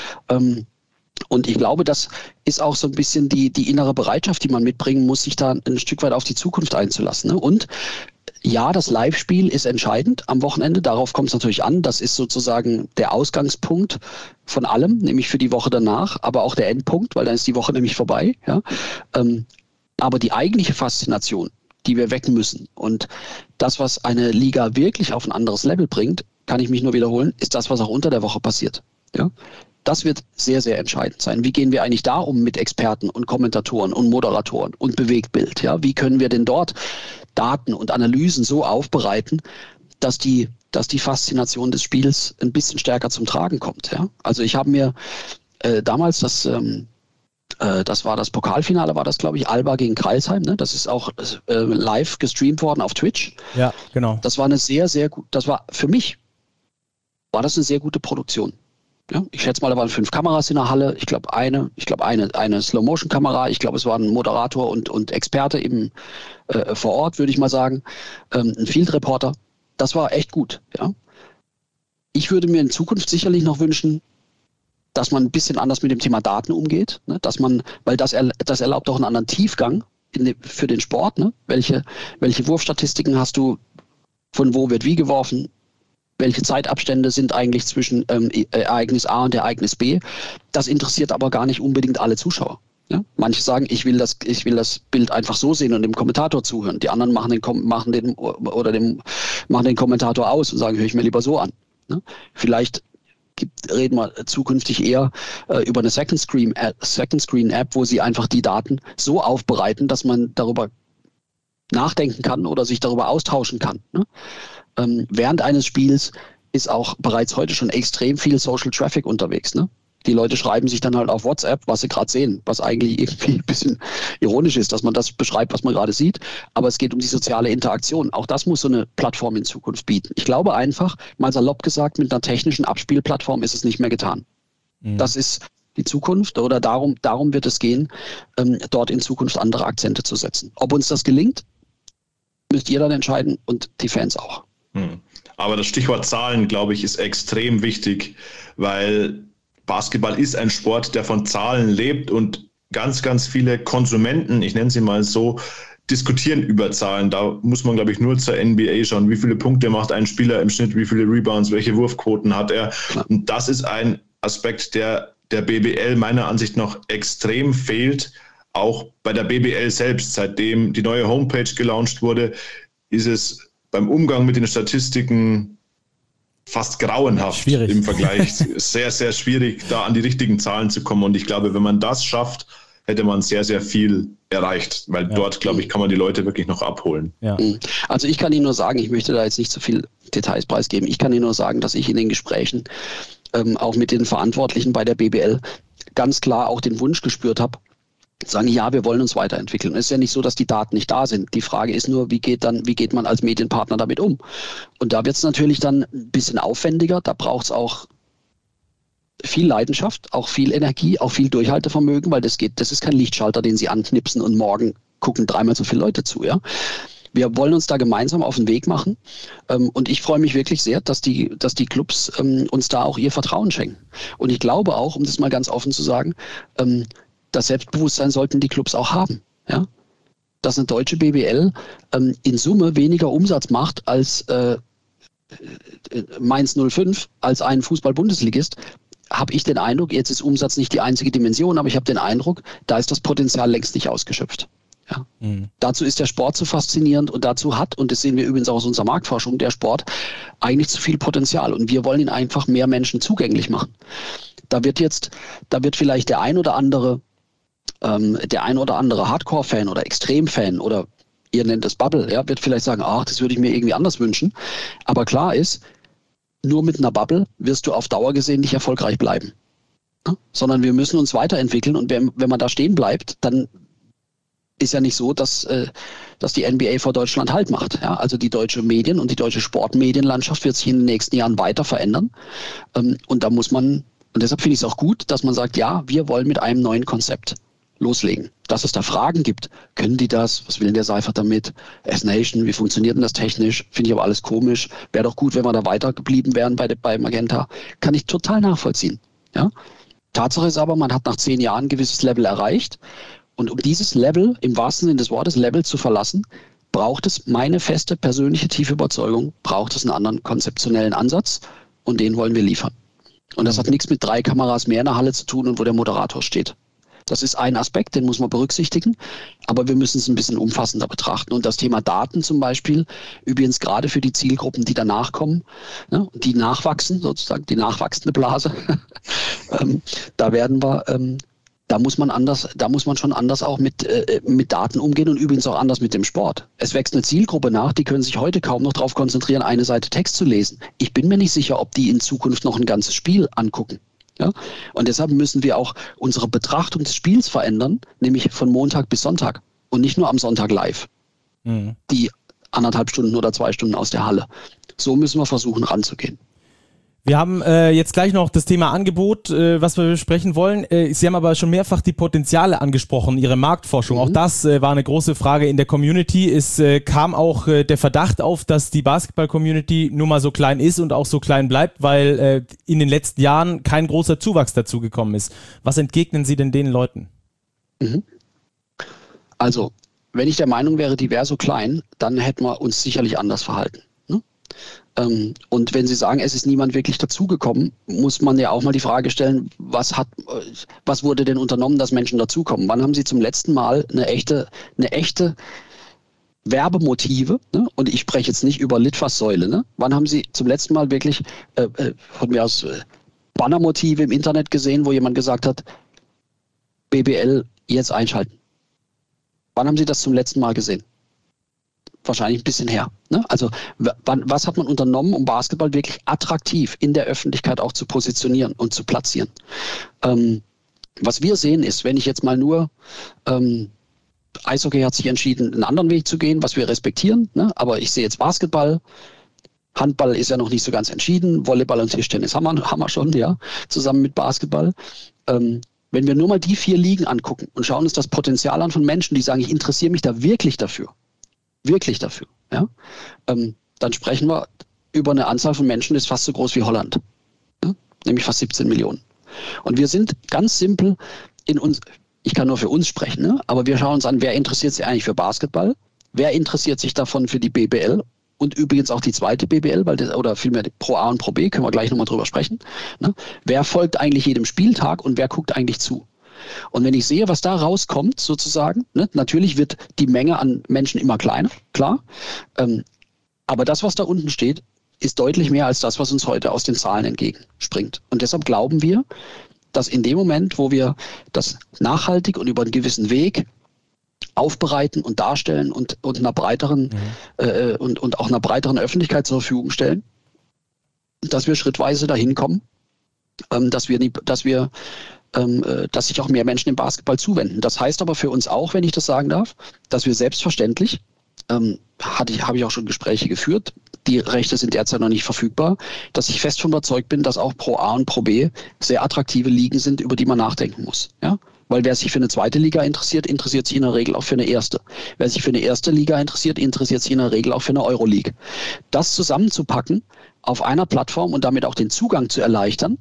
Und ich glaube, das ist auch so ein bisschen die, die innere Bereitschaft, die man mitbringen muss, sich da ein Stück weit auf die Zukunft einzulassen. Und Ja, das Live-Spiel ist entscheidend am Wochenende. Darauf kommt es natürlich an. Das ist sozusagen der Ausgangspunkt von allem, nämlich für die Woche danach, aber auch der Endpunkt, weil dann ist die Woche nämlich vorbei. Ja? Ähm, aber die eigentliche Faszination, die wir wecken müssen und das, was eine Liga wirklich auf ein anderes Level bringt, kann ich mich nur wiederholen, ist das, was auch unter der Woche passiert. Ja? Das wird sehr, sehr entscheidend sein. Wie gehen wir eigentlich da um mit Experten und Kommentatoren und Moderatoren und Bewegtbild? Ja? Wie können wir denn dort Daten und Analysen so aufbereiten, dass die, dass die Faszination des Spiels ein bisschen stärker zum Tragen kommt? Ja? Also ich habe mir äh, damals das, ähm, äh, das war das Pokalfinale, war das, glaube ich, Alba gegen Crailsheim. Ne? Das ist auch äh, live gestreamt worden auf Twitch. Ja, genau. Das war eine sehr, sehr gut, das war für mich, war das eine sehr gute Produktion. Ja, ich schätze mal, da waren fünf Kameras in der Halle. Ich glaube, eine, ich glaube, eine, eine Slow-Motion-Kamera. Ich glaube, es war ein Moderator und, und Experte eben äh, vor Ort, würde ich mal sagen. Ähm, ein Field-Reporter. Das war echt gut. Ja. Ich würde mir in Zukunft sicherlich noch wünschen, dass man ein bisschen anders mit dem Thema Daten umgeht. Ne? Dass man, weil das, er, das erlaubt auch einen anderen Tiefgang in de, für den Sport. Ne? Welche, welche Wurfstatistiken hast du? Von wo wird wie geworfen? Welche Zeitabstände sind eigentlich zwischen ähm, Ereignis A und Ereignis B? Das interessiert aber gar nicht unbedingt alle Zuschauer. Ja? Manche sagen, ich will, das, ich will das Bild einfach so sehen und dem Kommentator zuhören. Die anderen machen den, machen den, oder dem, machen den Kommentator aus und sagen, höre ich mir lieber so an. Ja? Vielleicht gibt, reden wir zukünftig eher äh, über eine Second Screen, äh, Second Screen App, wo sie einfach die Daten so aufbereiten, dass man darüber nachdenken kann oder sich darüber austauschen kann. Ne? Ähm, während eines Spiels ist auch bereits heute schon extrem viel Social Traffic unterwegs. Ne? Die Leute schreiben sich dann halt auf WhatsApp, was sie gerade sehen, was eigentlich irgendwie ein bisschen ironisch ist, dass man das beschreibt, was man gerade sieht. Aber es geht um die soziale Interaktion. Auch das muss so eine Plattform in Zukunft bieten. Ich glaube einfach, mal salopp gesagt, mit einer technischen Abspielplattform ist es nicht mehr getan. Mhm. Das ist die Zukunft oder darum, darum wird es gehen, ähm, dort in Zukunft andere Akzente zu setzen. Ob uns das gelingt, müsst ihr dann entscheiden und die Fans auch. Aber das Stichwort Zahlen, glaube ich, ist extrem wichtig, weil Basketball ist ein Sport, der von Zahlen lebt und ganz, ganz viele Konsumenten, ich nenne sie mal so, diskutieren über Zahlen. Da muss man, glaube ich, nur zur N B A schauen. Wie viele Punkte macht ein Spieler im Schnitt, wie viele Rebounds, welche Wurfquoten hat er? Und das ist ein Aspekt, der der B B L meiner Ansicht nach extrem fehlt. Auch bei der B B L selbst, seitdem die neue Homepage gelauncht wurde, ist es beim Umgang mit den Statistiken fast grauenhaft schwierig. Im Vergleich. Sehr, sehr schwierig, da an die richtigen Zahlen zu kommen. Und ich glaube, wenn man das schafft, hätte man sehr, sehr viel erreicht. Weil ja. dort, glaube ich, kann man die Leute wirklich noch abholen. Ja. Also ich kann Ihnen nur sagen, ich möchte da jetzt nicht so viel Details preisgeben. Ich kann Ihnen nur sagen, dass ich in den Gesprächen ähm, auch mit den Verantwortlichen bei der B B L ganz klar auch den Wunsch gespürt habe, sagen, ja, wir wollen uns weiterentwickeln. Es ist ja nicht so, dass die Daten nicht da sind. Die Frage ist nur, wie geht dann, wie geht man als Medienpartner damit um? Und da wird es natürlich dann ein bisschen aufwendiger. Da braucht es auch viel Leidenschaft, auch viel Energie, auch viel Durchhaltevermögen, weil das geht, das ist kein Lichtschalter, den Sie anknipsen und morgen gucken dreimal so viele Leute zu, ja. Wir wollen uns da gemeinsam auf den Weg machen. Ähm, und ich freue mich wirklich sehr, dass die, dass die Clubs ähm, uns da auch ihr Vertrauen schenken. Und ich glaube auch, um das mal ganz offen zu sagen, ähm, das Selbstbewusstsein sollten die Clubs auch haben. Ja? Dass eine deutsche B B L ähm, in Summe weniger Umsatz macht als äh, Mainz null fünf, als ein Fußball-Bundesligist, habe ich den Eindruck, jetzt ist Umsatz nicht die einzige Dimension, aber ich habe den Eindruck, da ist das Potenzial längst nicht ausgeschöpft. Ja. Mhm. Dazu ist der Sport zu faszinierend und dazu hat, und das sehen wir übrigens auch aus unserer Marktforschung, der Sport eigentlich zu viel Potenzial und wir wollen ihn einfach mehr Menschen zugänglich machen. Da wird jetzt, da wird vielleicht der ein oder andere Ähm, der ein oder andere Hardcore-Fan oder Extrem-Fan oder ihr nennt es Bubble, ja, wird vielleicht sagen, ach, das würde ich mir irgendwie anders wünschen. Aber klar ist, nur mit einer Bubble wirst du auf Dauer gesehen nicht erfolgreich bleiben. Ja? Sondern wir müssen uns weiterentwickeln und wenn, wenn man da stehen bleibt, dann ist ja nicht so, dass, äh, dass die N B A vor Deutschland Halt macht. Ja? Also die deutsche Medien- und die deutsche Sportmedienlandschaft wird sich in den nächsten Jahren weiter verändern. Ähm, und da muss man, und deshalb finde ich es auch gut, dass man sagt, ja, wir wollen mit einem neuen Konzept loslegen. Dass es da Fragen gibt, können die das? Was will denn der Seifert damit? S-Nation, wie funktioniert denn das technisch? Finde ich aber alles komisch. Wäre doch gut, wenn wir da weiter geblieben wären bei, bei Magenta. Kann ich total nachvollziehen. Ja? Tatsache ist aber, man hat nach zehn Jahren ein gewisses Level erreicht und um dieses Level, im wahrsten Sinne des Wortes, Level zu verlassen, braucht es, meine feste persönliche tiefe Überzeugung, braucht es einen anderen konzeptionellen Ansatz und den wollen wir liefern. Und das hat nichts mit drei Kameras mehr in der Halle zu tun und wo der Moderator steht. Das ist ein Aspekt, den muss man berücksichtigen, aber wir müssen es ein bisschen umfassender betrachten. Und das Thema Daten zum Beispiel, übrigens gerade für die Zielgruppen, die danach kommen, ne, die nachwachsen, sozusagen die nachwachsende Blase, ähm, da werden wir, ähm, da muss man anders, da muss man schon anders auch mit, äh, mit Daten umgehen und übrigens auch anders mit dem Sport. Es wächst eine Zielgruppe nach, die können sich heute kaum noch darauf konzentrieren, eine Seite Text zu lesen. Ich bin mir nicht sicher, ob die in Zukunft noch ein ganzes Spiel angucken. Ja? Und deshalb müssen wir auch unsere Betrachtung des Spiels verändern, nämlich von Montag bis Sonntag und nicht nur am Sonntag live. Mhm. Die anderthalb Stunden oder zwei Stunden aus der Halle. So müssen wir versuchen ranzugehen. Wir haben äh, jetzt gleich noch das Thema Angebot, äh, was wir besprechen wollen. Äh, Sie haben aber schon mehrfach die Potenziale angesprochen, Ihre Marktforschung. Mhm. Auch das äh, war eine große Frage in der Community. Es äh, kam auch äh, der Verdacht auf, dass die Basketball-Community nur mal so klein ist und auch so klein bleibt, weil äh, in den letzten Jahren kein großer Zuwachs dazu gekommen ist. Was entgegnen Sie denn den Leuten? Mhm. Also, wenn ich der Meinung wäre, die wäre so klein, dann hätten wir uns sicherlich anders verhalten. Ähm, und wenn Sie sagen, es ist niemand wirklich dazugekommen, muss man ja auch mal die Frage stellen, was hat, was wurde denn unternommen, dass Menschen dazukommen? Wann haben Sie zum letzten Mal eine echte, eine echte Werbemotive, ne? Und ich spreche jetzt nicht über Litfaßsäule, ne? Wann haben Sie zum letzten Mal wirklich äh, von mir aus äh, Bannermotive im Internet gesehen, wo jemand gesagt hat, B B L jetzt einschalten? Wann haben Sie das zum letzten Mal gesehen? Wahrscheinlich ein bisschen her. Ne? Also wann, was hat man unternommen, um Basketball wirklich attraktiv in der Öffentlichkeit auch zu positionieren und zu platzieren? Ähm, was wir sehen ist, wenn ich jetzt mal nur ähm, Eishockey hat sich entschieden, einen anderen Weg zu gehen, was wir respektieren, ne? Aber ich sehe jetzt Basketball, Handball ist ja noch nicht so ganz entschieden, Volleyball und Tischtennis haben wir, haben wir schon, ja, zusammen mit Basketball. Ähm, wenn wir nur mal die vier Ligen angucken und schauen uns das Potenzial an von Menschen, die sagen, ich interessiere mich da wirklich dafür, wirklich dafür, ja, ähm, dann sprechen wir über eine Anzahl von Menschen, die ist fast so groß wie Holland, ja? Nämlich fast siebzehn Millionen. Und wir sind ganz simpel in uns, ich kann nur für uns sprechen, ne? Aber wir schauen uns an, wer interessiert sich eigentlich für Basketball, wer interessiert sich davon für die B B L und übrigens auch die zweite B B L, weil das, oder vielmehr Pro A und Pro B, können wir gleich nochmal drüber sprechen, ne? Wer folgt eigentlich jedem Spieltag und wer guckt eigentlich zu? Und wenn ich sehe, was da rauskommt, sozusagen, ne, natürlich wird die Menge an Menschen immer kleiner, klar. Ähm, aber das, was da unten steht, ist deutlich mehr als das, was uns heute aus den Zahlen entgegenspringt. Und deshalb glauben wir, dass in dem Moment, wo wir das nachhaltig und über einen gewissen Weg aufbereiten und darstellen und, und einer breiteren mhm. äh, und, und auch einer breiteren Öffentlichkeit zur Verfügung stellen, dass wir schrittweise dahin kommen, ähm, dass wir, die, dass wir dass sich auch mehr Menschen dem Basketball zuwenden. Das heißt aber für uns auch, wenn ich das sagen darf, dass wir selbstverständlich, ähm, hatte ich, habe ich auch schon Gespräche geführt, die Rechte sind derzeit noch nicht verfügbar, dass ich fest von überzeugt bin, dass auch Pro A und Pro B sehr attraktive Ligen sind, über die man nachdenken muss. Ja? Weil wer sich für eine zweite Liga interessiert, interessiert sich in der Regel auch für eine erste. Wer sich für eine erste Liga interessiert, interessiert sich in der Regel auch für eine Euroleague. Das zusammenzupacken auf einer Plattform und damit auch den Zugang zu erleichtern,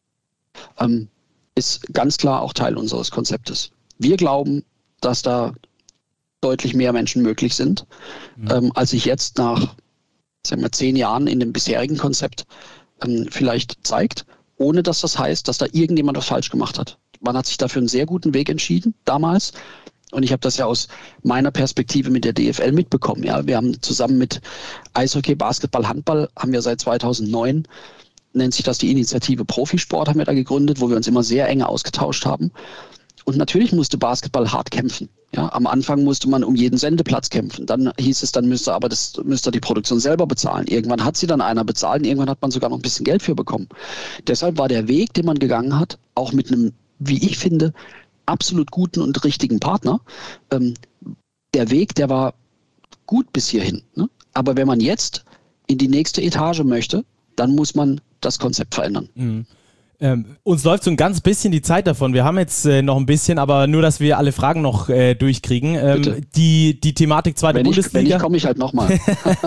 ähm, ist ganz klar auch Teil unseres Konzeptes. Wir glauben, dass da deutlich mehr Menschen möglich sind, mhm. ähm, als sich jetzt nach sagen wir, zehn Jahren in dem bisherigen Konzept ähm, vielleicht zeigt, ohne dass das heißt, dass da irgendjemand was falsch gemacht hat. Man hat sich dafür einen sehr guten Weg entschieden, damals. Und ich habe das ja aus meiner Perspektive mit der D F L mitbekommen. Ja, wir haben zusammen mit Eishockey, Basketball, Handball, haben wir seit zweitausendneun nennt sich das die Initiative Profisport, haben wir da gegründet, wo wir uns immer sehr eng ausgetauscht haben. Und natürlich musste Basketball hart kämpfen. Ja, am Anfang musste man um jeden Sendeplatz kämpfen. Dann hieß es, dann müsste aber das müsste die Produktion selber bezahlen. Irgendwann hat sie dann einer bezahlt und irgendwann hat man sogar noch ein bisschen Geld für bekommen. Deshalb war der Weg, den man gegangen hat, auch mit einem, wie ich finde, absolut guten und richtigen Partner, ähm, der Weg, der war gut bis hierhin. Ne? Aber wenn man jetzt in die nächste Etage möchte, dann muss man das Konzept verändern. Mhm. Ähm, uns läuft so ein ganz bisschen die Zeit davon. Wir haben jetzt äh, noch ein bisschen, aber nur, dass wir alle Fragen noch äh, durchkriegen. Ähm, die, die Thematik zweite wenn Bundesliga. Ich, wenn ich komme ich halt nochmal.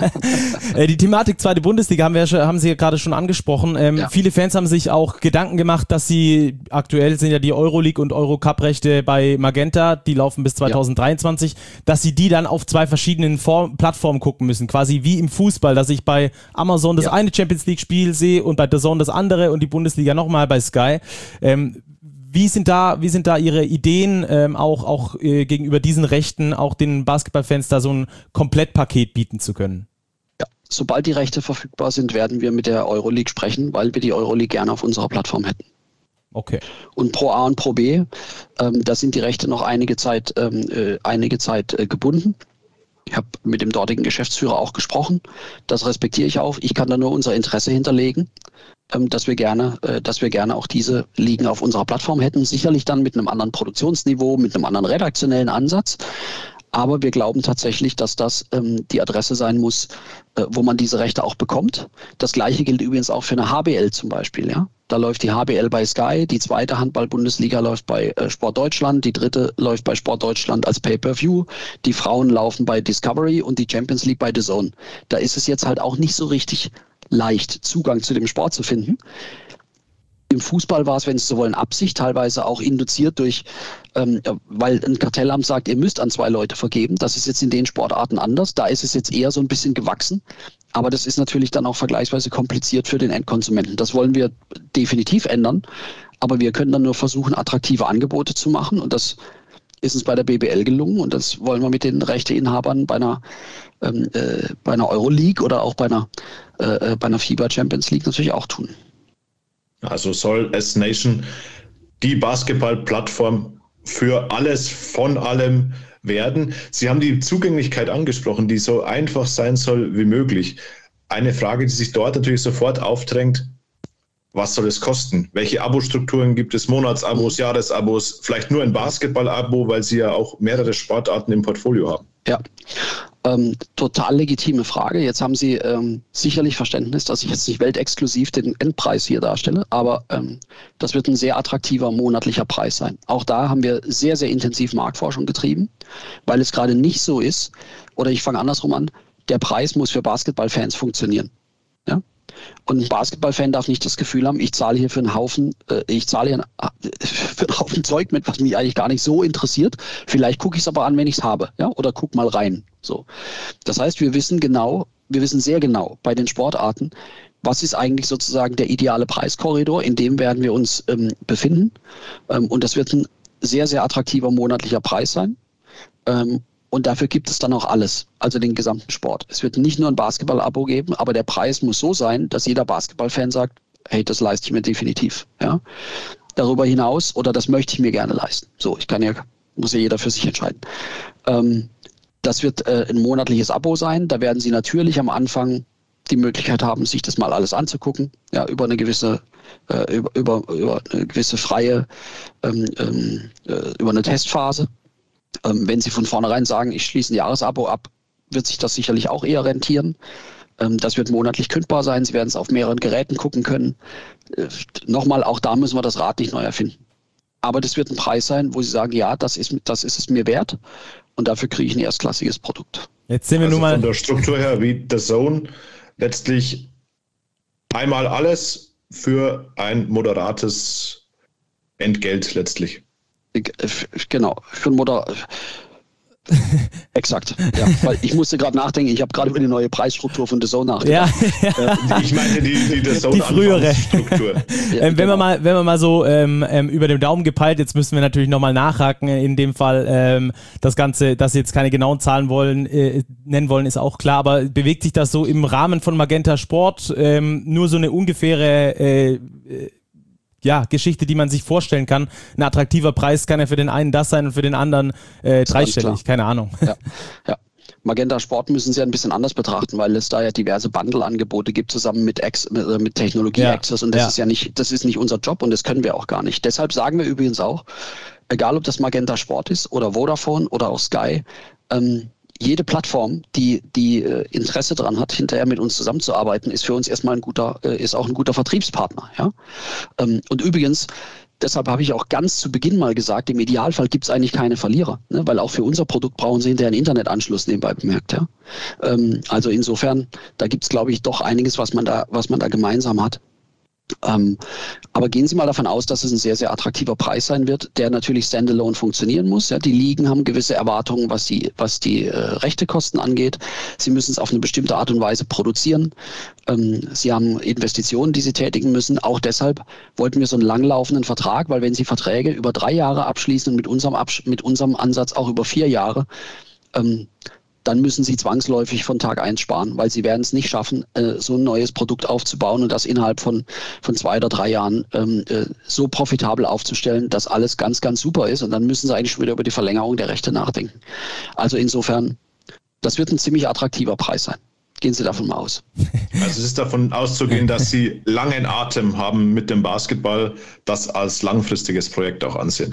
äh, die Thematik zweite Bundesliga haben wir ja, haben Sie ja gerade schon angesprochen. Ähm, ja. Viele Fans haben sich auch Gedanken gemacht, dass sie, aktuell sind ja die Euroleague und Eurocup-Rechte bei Magenta, die laufen bis zwanzig dreiundzwanzig, ja. dass sie die dann auf zwei verschiedenen Form, Plattformen gucken müssen. Quasi wie im Fußball, dass ich bei Amazon das ja. eine Champions League-Spiel sehe und bei D A Z N das andere und die Bundesliga nochmal bei Sky. Ähm, wie sind da, wie sind da Ihre Ideen, ähm, auch, auch äh, gegenüber diesen Rechten, auch den Basketballfans da so ein Komplettpaket bieten zu können? Ja, sobald die Rechte verfügbar sind, werden wir mit der Euroleague sprechen, weil wir die Euroleague gerne auf unserer Plattform hätten. Okay. Und Pro A und Pro B, ähm, da sind die Rechte noch einige Zeit, ähm, äh, einige Zeit äh, gebunden. Ich habe mit dem dortigen Geschäftsführer auch gesprochen. Das respektiere ich auch. Ich kann da nur unser Interesse hinterlegen, dass wir gerne, dass wir gerne auch diese Ligen auf unserer Plattform hätten. Sicherlich dann mit einem anderen Produktionsniveau, mit einem anderen redaktionellen Ansatz. Aber wir glauben tatsächlich, dass das ähm, die Adresse sein muss, äh, wo man diese Rechte auch bekommt. Das Gleiche gilt übrigens auch für eine H B L zum Beispiel. Ja? Da läuft die H B L bei Sky, die zweite Handball-Bundesliga läuft bei äh, Sport Deutschland, die dritte läuft bei Sport Deutschland als Pay-Per-View, die Frauen laufen bei Discovery und die Champions League bei D A Z N. Da ist es jetzt halt auch nicht so richtig leicht, Zugang zu dem Sport zu finden. Im Fußball war es, wenn Sie so wollen, Absicht, teilweise auch induziert durch, ähm, weil ein Kartellamt sagt, ihr müsst an zwei Leute vergeben. Das ist jetzt in den Sportarten anders. Da ist es jetzt eher so ein bisschen gewachsen. Aber das ist natürlich dann auch vergleichsweise kompliziert für den Endkonsumenten. Das wollen wir definitiv ändern. Aber wir können dann nur versuchen, attraktive Angebote zu machen. Und das ist uns bei der B B L gelungen. Und das wollen wir mit den Rechteinhabern bei einer, ähm, äh, bei einer Euroleague oder auch bei einer, äh, bei einer FIBA Champions League natürlich auch tun. Also soll S-Nation die Basketball-Plattform für alles, von allem werden. Sie haben die Zugänglichkeit angesprochen, die so einfach sein soll wie möglich. Eine Frage, die sich dort natürlich sofort aufdrängt: Was soll es kosten? Welche Abo-Strukturen gibt es? Monatsabos, Jahresabos, vielleicht nur ein Basketball-Abo, weil Sie ja auch mehrere Sportarten im Portfolio haben. Ja, ähm, total legitime Frage. Jetzt haben Sie ähm, sicherlich Verständnis, dass ich jetzt nicht weltexklusiv den Endpreis hier darstelle, aber ähm, das wird ein sehr attraktiver monatlicher Preis sein. Auch da haben wir sehr, sehr intensiv Marktforschung getrieben, weil es gerade nicht so ist, oder ich fange andersrum an, der Preis muss für Basketballfans funktionieren. Ja? Und ein Basketballfan darf nicht das Gefühl haben, ich zahle hier für einen Haufen, äh, ich zahle hier einen, für einen Haufen Zeug mit, was mich eigentlich gar nicht so interessiert. Vielleicht gucke ich es aber an, wenn ich es habe, ja, oder guck mal rein. So. Das heißt, wir wissen genau, wir wissen sehr genau bei den Sportarten, was ist eigentlich sozusagen der ideale Preiskorridor, in dem werden wir uns ähm, befinden. Ähm, und das wird ein sehr, sehr attraktiver monatlicher Preis sein. Ähm, Und dafür gibt es dann auch alles, also den gesamten Sport. Es wird nicht nur ein Basketball-Abo geben, aber der Preis muss so sein, dass jeder Basketball-Fan sagt, hey, das leiste ich mir definitiv. Ja? Darüber hinaus, oder das möchte ich mir gerne leisten. So, ich kann ja, muss ja jeder für sich entscheiden. Ähm, das wird äh, ein monatliches Abo sein. Da werden Sie natürlich am Anfang die Möglichkeit haben, sich das mal alles anzugucken, ja, über eine gewisse, äh, über, über, über eine gewisse freie, ähm, äh, über eine Testphase. Ähm, wenn Sie von vornherein sagen, ich schließe ein Jahresabo ab, wird sich das sicherlich auch eher rentieren. Ähm, das wird monatlich kündbar sein. Sie werden es auf mehreren Geräten gucken können. Äh, nochmal, auch da müssen wir das Rad nicht neu erfinden. Aber das wird ein Preis sein, wo Sie sagen, ja, das ist, das ist es mir wert. Und dafür kriege ich ein erstklassiges Produkt. Jetzt sind wir also nun mal von der Struktur her wie D A Z N letztlich einmal alles für ein moderates Entgelt letztlich. Genau, für ein Moder. Exakt, ja, weil ich musste gerade nachdenken, ich habe gerade über die neue Preisstruktur von D A Z N nachgedacht. Ja, ja. Ich meine die, die D A Z N die frühere Struktur. Ja, ähm, wenn, genau. wir mal, wenn wir mal so ähm, ähm, über dem Daumen gepeilt, jetzt müssen wir natürlich nochmal nachhaken, in dem Fall ähm, das Ganze, dass Sie jetzt keine genauen Zahlen wollen, äh, nennen wollen, ist auch klar, aber bewegt sich das so im Rahmen von Magenta Sport ähm, nur so eine ungefähre äh, äh, ja, Geschichte, die man sich vorstellen kann. Ein attraktiver Preis kann ja für den einen das sein und für den anderen äh, dreistellig, keine Ahnung. Ja, ja. Magenta Sport müssen Sie ein bisschen anders betrachten, weil es da ja diverse Bundle-Angebote gibt, zusammen mit, Ex, mit, mit Technologie-Access, ja, und das ja. ist ja nicht, das ist nicht unser Job und das können wir auch gar nicht. Deshalb sagen wir übrigens auch, egal ob das Magenta Sport ist oder Vodafone oder auch Sky, ähm, jede Plattform, die, die äh, Interesse daran hat, hinterher mit uns zusammenzuarbeiten, ist für uns erstmal ein guter, äh, ist auch ein guter Vertriebspartner. Ja? Ähm, und übrigens, deshalb habe ich auch ganz zu Beginn mal gesagt, im Idealfall gibt es eigentlich keine Verlierer, ne? Weil auch für unser Produkt brauchen Sie hinterher einen Internetanschluss nebenbei bemerkt. Ja? Ähm, also insofern, da gibt es, glaube ich, doch einiges, was man da, was man da gemeinsam hat. Ähm, aber gehen Sie mal davon aus, dass es ein sehr, sehr attraktiver Preis sein wird, der natürlich standalone funktionieren muss. Ja, die Ligen haben gewisse Erwartungen, was die, was die äh, Rechtekosten angeht. Sie müssen es auf eine bestimmte Art und Weise produzieren. Ähm, Sie haben Investitionen, die Sie tätigen müssen. Auch deshalb wollten wir so einen langlaufenden Vertrag, weil wenn Sie Verträge über drei Jahre abschließen und mit unserem, Absch- mit unserem Ansatz auch über vier Jahre, ähm, dann müssen Sie zwangsläufig von Tag eins sparen, weil Sie werden es nicht schaffen, äh, so ein neues Produkt aufzubauen und das innerhalb von, von zwei oder drei Jahren ähm, äh, so profitabel aufzustellen, dass alles ganz, ganz super ist. Und dann müssen Sie eigentlich schon wieder über die Verlängerung der Rechte nachdenken. Also insofern, das wird ein ziemlich attraktiver Preis sein. Gehen Sie davon mal aus. Also es ist davon auszugehen, dass Sie langen Atem haben mit dem Basketball, das als langfristiges Projekt auch ansehen.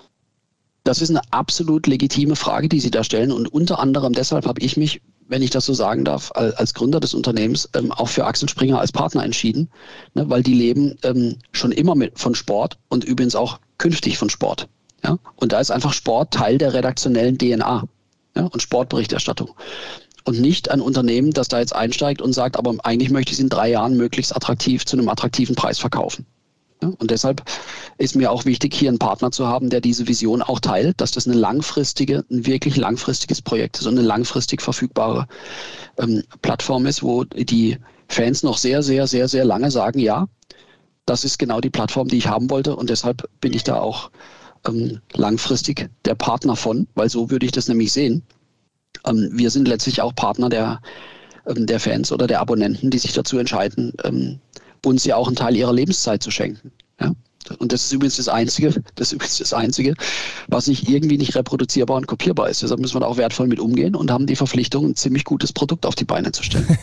Das ist eine absolut legitime Frage, die Sie da stellen. Und unter anderem deshalb habe ich mich, wenn ich das so sagen darf, als Gründer des Unternehmens ähm, auch für Axel Springer als Partner entschieden, ne, weil die leben ähm, schon immer mit, von Sport und übrigens auch künftig von Sport. Ja? Und da ist einfach Sport Teil der redaktionellen D N A, ja? Und Sportberichterstattung. Und nicht ein Unternehmen, das da jetzt einsteigt und sagt, aber eigentlich möchte ich es in drei Jahren möglichst attraktiv zu einem attraktiven Preis verkaufen. Und deshalb ist mir auch wichtig, hier einen Partner zu haben, der diese Vision auch teilt, dass das eine langfristige, ein wirklich langfristiges Projekt ist und eine langfristig verfügbare ähm, Plattform ist, wo die Fans noch sehr, sehr, sehr, sehr lange sagen, ja, das ist genau die Plattform, die ich haben wollte und deshalb bin ich da auch ähm, langfristig der Partner von, weil so würde ich das nämlich sehen. Ähm, wir sind letztlich auch Partner der, ähm, der Fans oder der Abonnenten, die sich dazu entscheiden, ähm, uns ja auch einen Teil ihrer Lebenszeit zu schenken. Ja? Und das ist übrigens das Einzige, das ist übrigens das Einzige, was nicht irgendwie nicht reproduzierbar und kopierbar ist. Deshalb müssen wir da auch wertvoll mit umgehen und haben die Verpflichtung, ein ziemlich gutes Produkt auf die Beine zu stellen.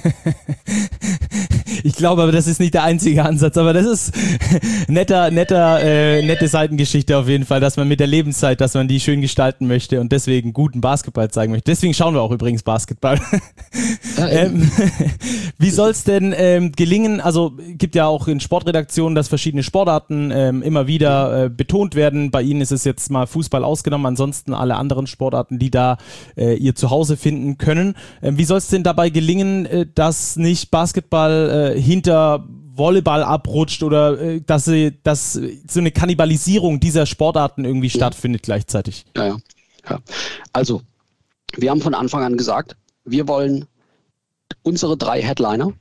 Ich glaube aber, das ist nicht der einzige Ansatz, aber das ist netter, netter, äh, nette Seitengeschichte auf jeden Fall, dass man mit der Lebenszeit, dass man die schön gestalten möchte und deswegen guten Basketball zeigen möchte. Deswegen schauen wir auch übrigens Basketball. Ja, ähm, wie soll es denn ähm, gelingen? Also gibt ja auch in Sportredaktionen, dass verschiedene Sportarten ähm, immer wieder äh, betont werden. Bei Ihnen ist es jetzt mal Fußball ausgenommen, ansonsten alle anderen Sportarten, die da äh, ihr Zuhause finden können. Ähm, wie soll es denn dabei gelingen, äh, dass nicht Basketball äh, hinter Volleyball abrutscht oder äh, dass, sie, dass so eine Kannibalisierung dieser Sportarten irgendwie ja. stattfindet gleichzeitig? Ja, ja, ja. Also, wir haben von Anfang an gesagt, wir wollen unsere drei Headliner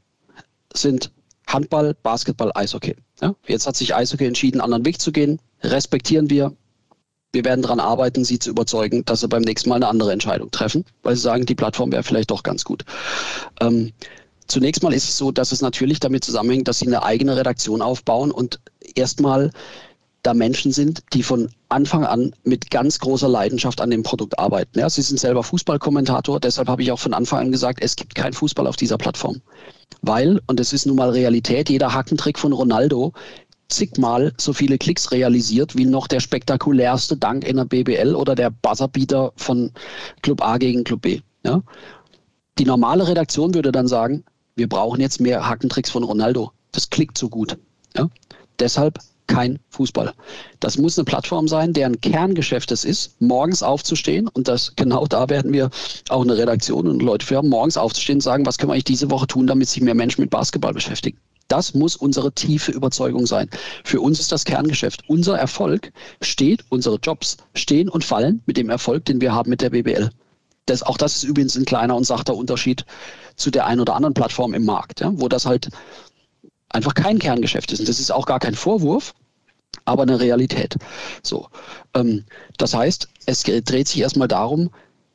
sind Handball, Basketball, Eishockey. Ja? Jetzt hat sich Eishockey entschieden, einen anderen Weg zu gehen. Respektieren wir. Wir werden daran arbeiten, sie zu überzeugen, dass sie beim nächsten Mal eine andere Entscheidung treffen, weil sie sagen, die Plattform wäre vielleicht doch ganz gut. Ähm, zunächst mal ist es so, dass es natürlich damit zusammenhängt, dass sie eine eigene Redaktion aufbauen und erstmal da Menschen sind, die von Anfang an mit ganz großer Leidenschaft an dem Produkt arbeiten. Ja, sie sind selber Fußballkommentator, deshalb habe ich auch von Anfang an gesagt, es gibt keinen Fußball auf dieser Plattform. Weil, und das ist nun mal Realität, jeder Hackentrick von Ronaldo zigmal so viele Klicks realisiert, wie noch der spektakulärste Dank in der B B L oder der Buzzerbeater von Club A gegen Club B. Ja? Die normale Redaktion würde dann sagen, wir brauchen jetzt mehr Hackentricks von Ronaldo. Das klickt so gut. Ja? Deshalb kein Fußball. Das muss eine Plattform sein, deren Kerngeschäft es ist, morgens aufzustehen und das genau da werden wir auch eine Redaktion und Leute für haben, morgens aufzustehen und sagen, was können wir eigentlich diese Woche tun, damit sich mehr Menschen mit Basketball beschäftigen. Das muss unsere tiefe Überzeugung sein. Für uns ist das Kerngeschäft. Unser Erfolg steht, unsere Jobs stehen und fallen mit dem Erfolg, den wir haben mit der B B L. Das, auch das ist übrigens ein kleiner und sachter Unterschied zu der einen oder anderen Plattform im Markt, ja, wo das halt einfach kein Kerngeschäft ist. Und das ist auch gar kein Vorwurf, aber eine Realität. So, ähm, das heißt, es dreht sich erstmal darum,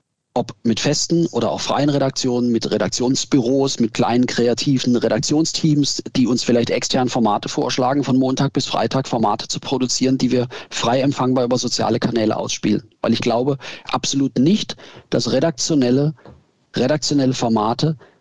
ob mit festen oder auch freien Redaktionen, mit Redaktionsbüros, mit kleinen kreativen Redaktionsteams, die uns vielleicht extern Formate vorschlagen, von Montag bis Freitag Formate zu produzieren, die wir frei empfangbar über soziale Kanäle ausspielen. Weil ich glaube absolut nicht, dass redaktionelle, redaktionelle Formate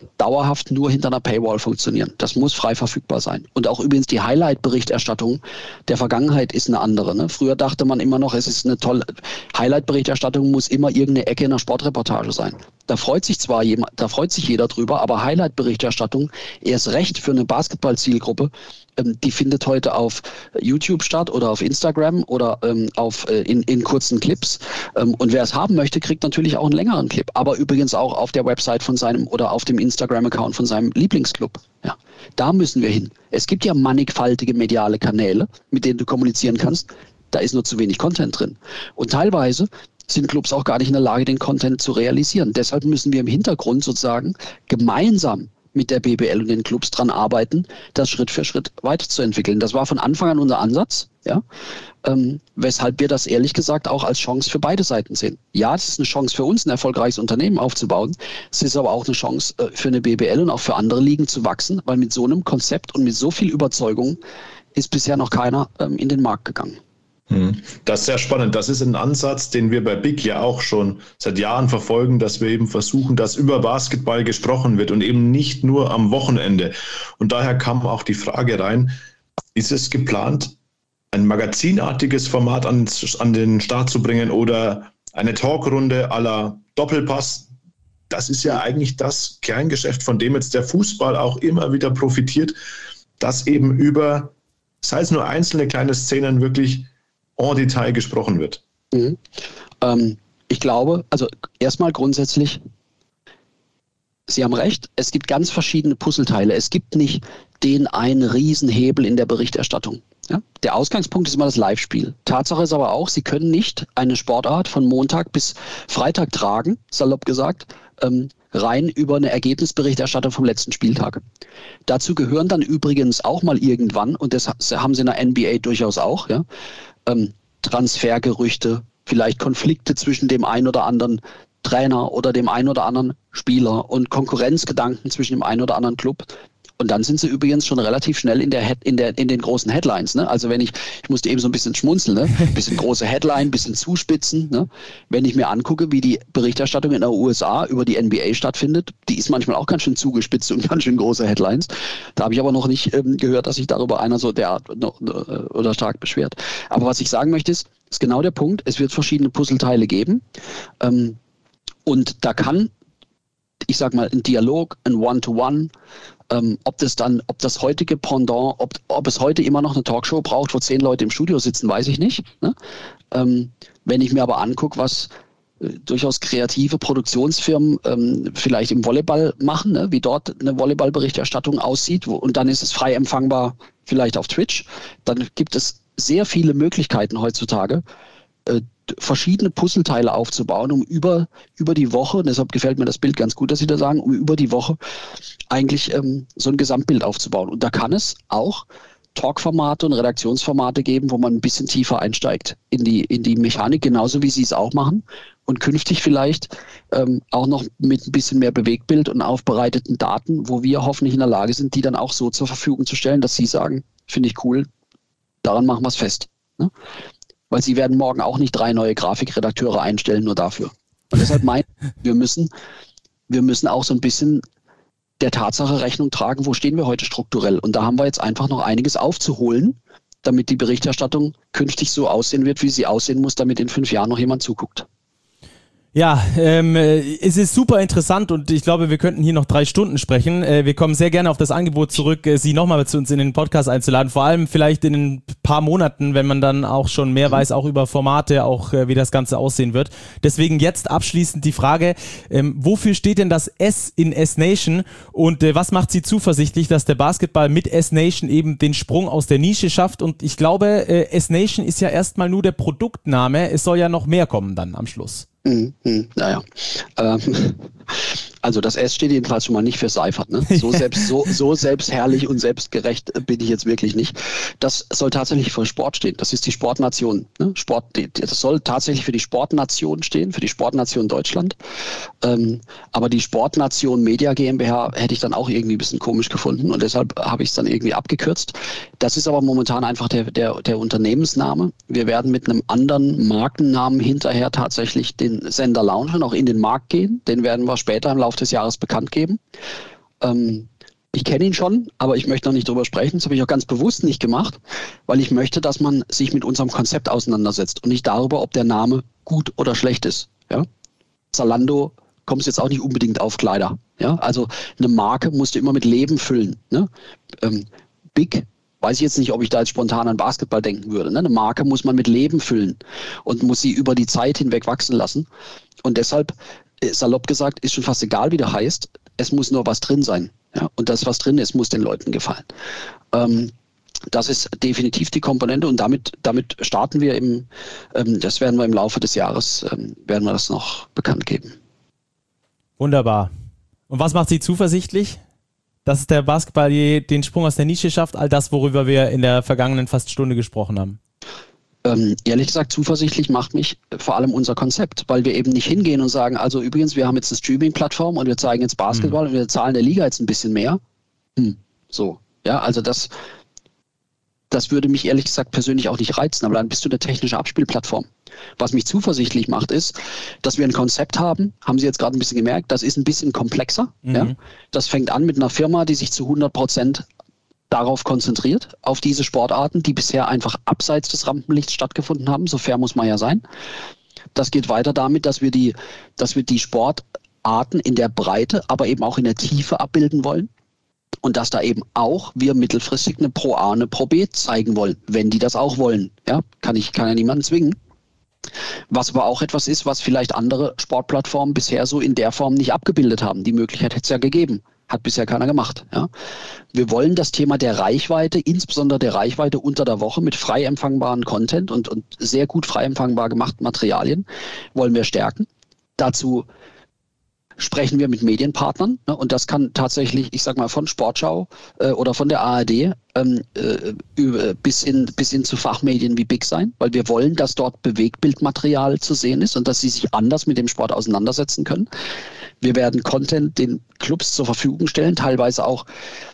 dauerhaft nur hinter einer Paywall funktionieren. Das muss frei verfügbar sein. Und auch übrigens die Highlight-Berichterstattung der Vergangenheit ist eine andere. Ne? Früher dachte man immer noch, es ist eine tolle Highlight-Berichterstattung, muss immer irgendeine Ecke in einer Sportreportage sein. Da freut sich zwar jemand, da freut sich jeder drüber, aber Highlight-Berichterstattung erst recht für eine Basketball-Zielgruppe, ähm, die findet heute auf YouTube statt oder auf Instagram oder ähm, auf, äh, in, in kurzen Clips. Ähm, und wer es haben möchte, kriegt natürlich auch einen längeren Clip. Aber übrigens auch auf der Website von seinem oder auf dem Instagram-Account von seinem Lieblingsclub. Ja, da müssen wir hin. Es gibt ja mannigfaltige mediale Kanäle, mit denen du kommunizieren kannst. Da ist nur zu wenig Content drin. Und teilweise sind Clubs auch gar nicht in der Lage, den Content zu realisieren. Deshalb müssen wir im Hintergrund sozusagen gemeinsam mit der B B L und den Clubs dran arbeiten, das Schritt für Schritt weiterzuentwickeln. Das war von Anfang an unser Ansatz, ja, ähm, weshalb wir das ehrlich gesagt auch als Chance für beide Seiten sehen. Ja, es ist eine Chance für uns, ein erfolgreiches Unternehmen aufzubauen. Es ist aber auch eine Chance äh, für eine B B L und auch für andere Ligen zu wachsen, weil mit so einem Konzept und mit so viel Überzeugung ist bisher noch keiner ähm, in den Markt gegangen. Das ist sehr spannend. Das ist ein Ansatz, den wir bei Big ja auch schon seit Jahren verfolgen, dass wir eben versuchen, dass über Basketball gesprochen wird und eben nicht nur am Wochenende. Und daher kam auch die Frage rein, ist es geplant, ein magazinartiges Format an, an den Start zu bringen oder eine Talkrunde à la Doppelpass? Das ist ja eigentlich das Kerngeschäft, von dem jetzt der Fußball auch immer wieder profitiert, dass eben über, sei es nur einzelne kleine Szenen, wirklich en Detail gesprochen wird. Mhm. Ähm, ich glaube, also erstmal grundsätzlich, Sie haben recht, es gibt ganz verschiedene Puzzleteile. Es gibt nicht den einen Riesenhebel in der Berichterstattung. Ja? Der Ausgangspunkt ist immer das Live-Spiel. Tatsache ist aber auch, Sie können nicht eine Sportart von Montag bis Freitag tragen, salopp gesagt, ähm, rein über eine Ergebnisberichterstattung vom letzten Spieltag. Dazu gehören dann übrigens auch mal irgendwann, und das haben Sie in der N B A durchaus auch, ja, ähm, Transfergerüchte, vielleicht Konflikte zwischen dem einen oder anderen Trainer oder dem einen oder anderen Spieler und Konkurrenzgedanken zwischen dem einen oder anderen Club. Und dann sind sie übrigens schon relativ schnell in der, in der in den großen Headlines. Ne? Also wenn ich, ich musste eben so ein bisschen schmunzeln, ne? Ein bisschen große Headline, ein bisschen zuspitzen. Ne? Wenn ich mir angucke, wie die Berichterstattung in den U S A über die N B A stattfindet, die ist manchmal auch ganz schön zugespitzt und ganz schön große Headlines. Da habe ich aber noch nicht ähm, gehört, dass sich darüber einer so derart noch, äh, oder stark beschwert. Aber was ich sagen möchte ist, ist genau der Punkt, es wird verschiedene Puzzleteile geben. Ähm, und da kann, ich sag mal, ein Dialog, ein One-to-One, Ähm, ob das dann, ob das heutige Pendant, ob, ob es heute immer noch eine Talkshow braucht, wo zehn Leute im Studio sitzen, weiß ich nicht. Ne? Ähm, wenn ich mir aber angucke, was äh, durchaus kreative Produktionsfirmen ähm, vielleicht im Volleyball machen, ne? Wie dort eine Volleyballberichterstattung aussieht, wo, und dann ist es frei empfangbar vielleicht auf Twitch, dann gibt es sehr viele Möglichkeiten heutzutage, äh, verschiedene Puzzleteile aufzubauen, um über, über die Woche, und deshalb gefällt mir das Bild ganz gut, dass Sie da sagen, um über die Woche eigentlich ähm, so ein Gesamtbild aufzubauen. Und da kann es auch Talkformate und Redaktionsformate geben, wo man ein bisschen tiefer einsteigt in die, in die Mechanik, genauso wie Sie es auch machen. Und künftig vielleicht ähm, auch noch mit ein bisschen mehr Bewegtbild und aufbereiteten Daten, wo wir hoffentlich in der Lage sind, die dann auch so zur Verfügung zu stellen, dass Sie sagen, finde ich cool, daran machen wir es fest. Ne? Weil Sie werden morgen auch nicht drei neue Grafikredakteure einstellen, nur dafür. Und deshalb meinen wir müssen, wir müssen auch so ein bisschen der Tatsache Rechnung tragen, wo stehen wir heute strukturell. Und da haben wir jetzt einfach noch einiges aufzuholen, damit die Berichterstattung künftig so aussehen wird, wie sie aussehen muss, damit in fünf Jahren noch jemand zuguckt. Ja, ähm, es ist super interessant und ich glaube, wir könnten hier noch drei Stunden sprechen. Äh, wir kommen sehr gerne auf das Angebot zurück, äh, Sie nochmal zu uns in den Podcast einzuladen. Vor allem vielleicht in ein paar Monaten, wenn man dann auch schon mehr weiß, auch über Formate, auch äh, wie das Ganze aussehen wird. Deswegen jetzt abschließend die Frage, ähm, wofür steht denn das S in S-Nation und äh, was macht Sie zuversichtlich, dass der Basketball mit S-Nation eben den Sprung aus der Nische schafft? Und ich glaube, äh, S-Nation ist ja erstmal nur der Produktname. Es soll ja noch mehr kommen dann am Schluss. Mhm, mhm, naja, ähm, also das S steht jedenfalls schon mal nicht für Seifert. Ne? So, selbst, so, so selbstherrlich und selbstgerecht bin ich jetzt wirklich nicht. Das soll tatsächlich für Sport stehen. Das ist die Sportnation. Ne? Sport, das soll tatsächlich für die Sportnation stehen, für die Sportnation Deutschland. Ähm, aber die Sportnation Media GmbH hätte ich dann auch irgendwie ein bisschen komisch gefunden und deshalb habe ich es dann irgendwie abgekürzt. Das ist aber momentan einfach der, der, der Unternehmensname. Wir werden mit einem anderen Markennamen hinterher tatsächlich den Sender launchen, auch in den Markt gehen. Den werden wir später im Laufe des Jahres bekannt geben. Ähm, ich kenne ihn schon, aber ich möchte noch nicht drüber sprechen. Das habe ich auch ganz bewusst nicht gemacht, weil ich möchte, dass man sich mit unserem Konzept auseinandersetzt und nicht darüber, ob der Name gut oder schlecht ist. Ja? Zalando kommt es jetzt auch nicht unbedingt auf Kleider. Ja? Also eine Marke musst du immer mit Leben füllen. Ne? Ähm, Big, weiß ich jetzt nicht, ob ich da jetzt spontan an Basketball denken würde. Ne? Eine Marke muss man mit Leben füllen und muss sie über die Zeit hinweg wachsen lassen. Und deshalb, äh, salopp gesagt, ist schon fast egal, wie der heißt. Es muss nur was drin sein. Ja? Und das, was drin ist, muss den Leuten gefallen. Ähm, Das ist definitiv die Komponente und damit, damit starten wir im, ähm, das werden wir im Laufe des Jahres, ähm, werden wir das noch bekannt geben. Wunderbar. Und was macht Sie zuversichtlich, dass der Basketball den Sprung aus der Nische schafft? All das, worüber wir in der vergangenen fast Stunde gesprochen haben. Ähm, ehrlich gesagt, zuversichtlich macht mich vor allem unser Konzept, weil wir eben nicht hingehen und sagen, also übrigens, wir haben jetzt eine Streaming-Plattform und wir zeigen jetzt Basketball hm. und wir zahlen der Liga jetzt ein bisschen mehr. Hm. So, ja, also das Das würde mich ehrlich gesagt persönlich auch nicht reizen, aber dann bist du eine technische Abspielplattform. Was mich zuversichtlich macht, ist, dass wir ein Konzept haben, haben Sie jetzt gerade ein bisschen gemerkt, das ist ein bisschen komplexer. Mhm. Ja? Das fängt an mit einer Firma, die sich zu hundert Prozent darauf konzentriert, auf diese Sportarten, die bisher einfach abseits des Rampenlichts stattgefunden haben. So fair muss man ja sein. Das geht weiter damit, dass wir die, dass wir die Sportarten in der Breite, aber eben auch in der Tiefe abbilden wollen. Und dass da eben auch wir mittelfristig eine Pro A, eine Pro B zeigen wollen, wenn die das auch wollen. Ja, kann ich, kann ja niemanden zwingen. Was aber auch etwas ist, was vielleicht andere Sportplattformen bisher so in der Form nicht abgebildet haben. Die Möglichkeit hätte es ja gegeben. Hat bisher keiner gemacht. Ja. Wir wollen das Thema der Reichweite, insbesondere der Reichweite unter der Woche mit frei empfangbaren Content und, und sehr gut frei empfangbar gemachten Materialien, wollen wir stärken. Dazu sprechen wir mit Medienpartnern, ne, und das kann tatsächlich, ich sag mal, von Sportschau äh, oder von der A R D ähm, äh, über, bis, hin, bis hin zu Fachmedien wie Big sein, weil wir wollen, dass dort Bewegtbildmaterial zu sehen ist und dass sie sich anders mit dem Sport auseinandersetzen können. Wir werden Content den Clubs zur Verfügung stellen, teilweise auch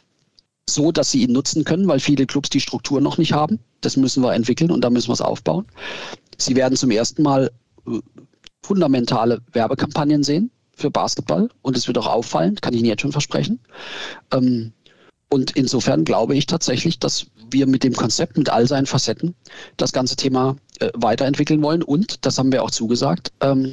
so, dass sie ihn nutzen können, weil viele Clubs die Struktur noch nicht haben. Das müssen wir entwickeln und da müssen wir es aufbauen. Sie werden zum ersten Mal äh, fundamentale Werbekampagnen sehen für Basketball und es wird auch auffallen, kann ich Ihnen jetzt schon versprechen. Ähm, und insofern glaube ich tatsächlich, dass wir mit dem Konzept, mit all seinen Facetten, das ganze Thema äh, weiterentwickeln wollen und, das haben wir auch zugesagt, ähm,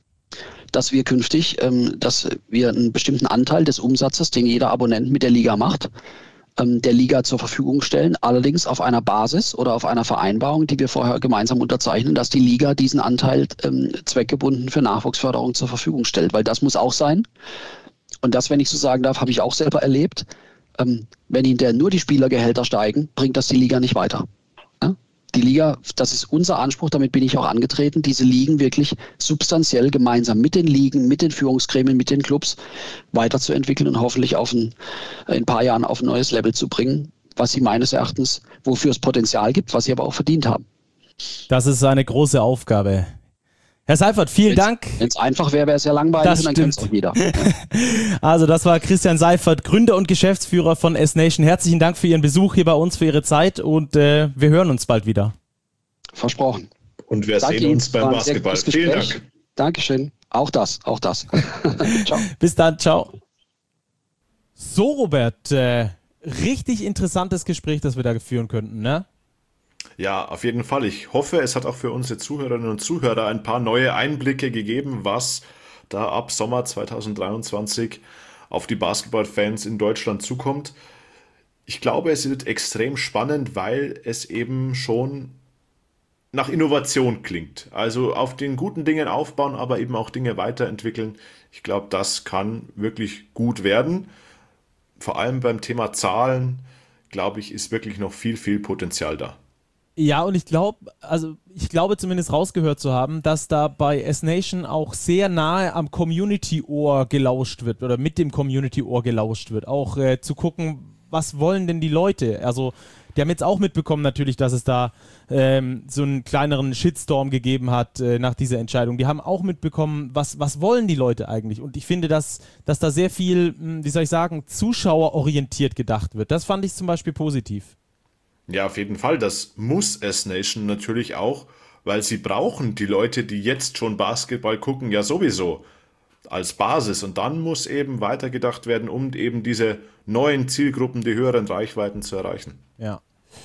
dass wir künftig, ähm, dass wir einen bestimmten Anteil des Umsatzes, den jeder Abonnent mit der Liga macht, ähm, der Liga zur Verfügung stellen, allerdings auf einer Basis oder auf einer Vereinbarung, die wir vorher gemeinsam unterzeichnen, dass die Liga diesen Anteil ähm, zweckgebunden für Nachwuchsförderung zur Verfügung stellt, weil das muss auch sein. Und das, wenn ich so sagen darf, habe ich auch selber erlebt. Ähm, wenn hinterher nur die Spielergehälter steigen, bringt das die Liga nicht weiter. Ja? Die Liga, das ist unser Anspruch, damit bin ich auch angetreten, diese Ligen wirklich substanziell gemeinsam mit den Ligen, mit den Führungsgremien, mit den Clubs weiterzuentwickeln und hoffentlich auf ein, in ein paar Jahren auf ein neues Level zu bringen, was sie meines Erachtens, wofür es Potenzial gibt, was sie aber auch verdient haben. Das ist eine große Aufgabe. Herr Seifert, vielen wenn's, Dank. Wenn es einfach wäre, wäre es ja langweilig das und dann kennt es auch jeder. Also das war Christian Seifert, Gründer und Geschäftsführer von S-Nation. Herzlichen Dank für Ihren Besuch hier bei uns, für Ihre Zeit und äh, wir hören uns bald wieder. Versprochen. Und wir Danke sehen uns beim Basketball. Vielen Dank. Dankeschön. Auch das, auch das. Ciao. Bis dann, ciao. So, Robert, äh, richtig interessantes Gespräch, das wir da führen könnten, ne? Ja, auf jeden Fall. Ich hoffe, es hat auch für unsere Zuhörerinnen und Zuhörer ein paar neue Einblicke gegeben, was da ab Sommer zwanzig dreiundzwanzig auf die Basketballfans in Deutschland zukommt. Ich glaube, es wird extrem spannend, weil es eben schon nach Innovation klingt. Also auf den guten Dingen aufbauen, aber eben auch Dinge weiterentwickeln. Ich glaube, das kann wirklich gut werden. Vor allem beim Thema Zahlen, glaube ich, ist wirklich noch viel, viel Potenzial da. Ja, und ich glaube, also ich glaube zumindest rausgehört zu haben, dass da bei S-Nation auch sehr nahe am Community-Ohr gelauscht wird oder mit dem Community-Ohr gelauscht wird. Auch äh, zu gucken, was wollen denn die Leute? Also die haben jetzt auch mitbekommen natürlich, dass es da ähm, so einen kleineren Shitstorm gegeben hat äh, nach dieser Entscheidung. Die haben auch mitbekommen, was, was wollen die Leute eigentlich? Und ich finde, dass, dass da sehr viel, wie soll ich sagen, zuschauerorientiert gedacht wird. Das fand ich zum Beispiel positiv. Ja, auf jeden Fall. Das muss S-Nation natürlich auch, weil sie brauchen die Leute, die jetzt schon Basketball gucken, ja sowieso. als Basis. Und dann muss eben weitergedacht werden, um eben diese neuen Zielgruppen, die höheren Reichweiten zu erreichen. Ja.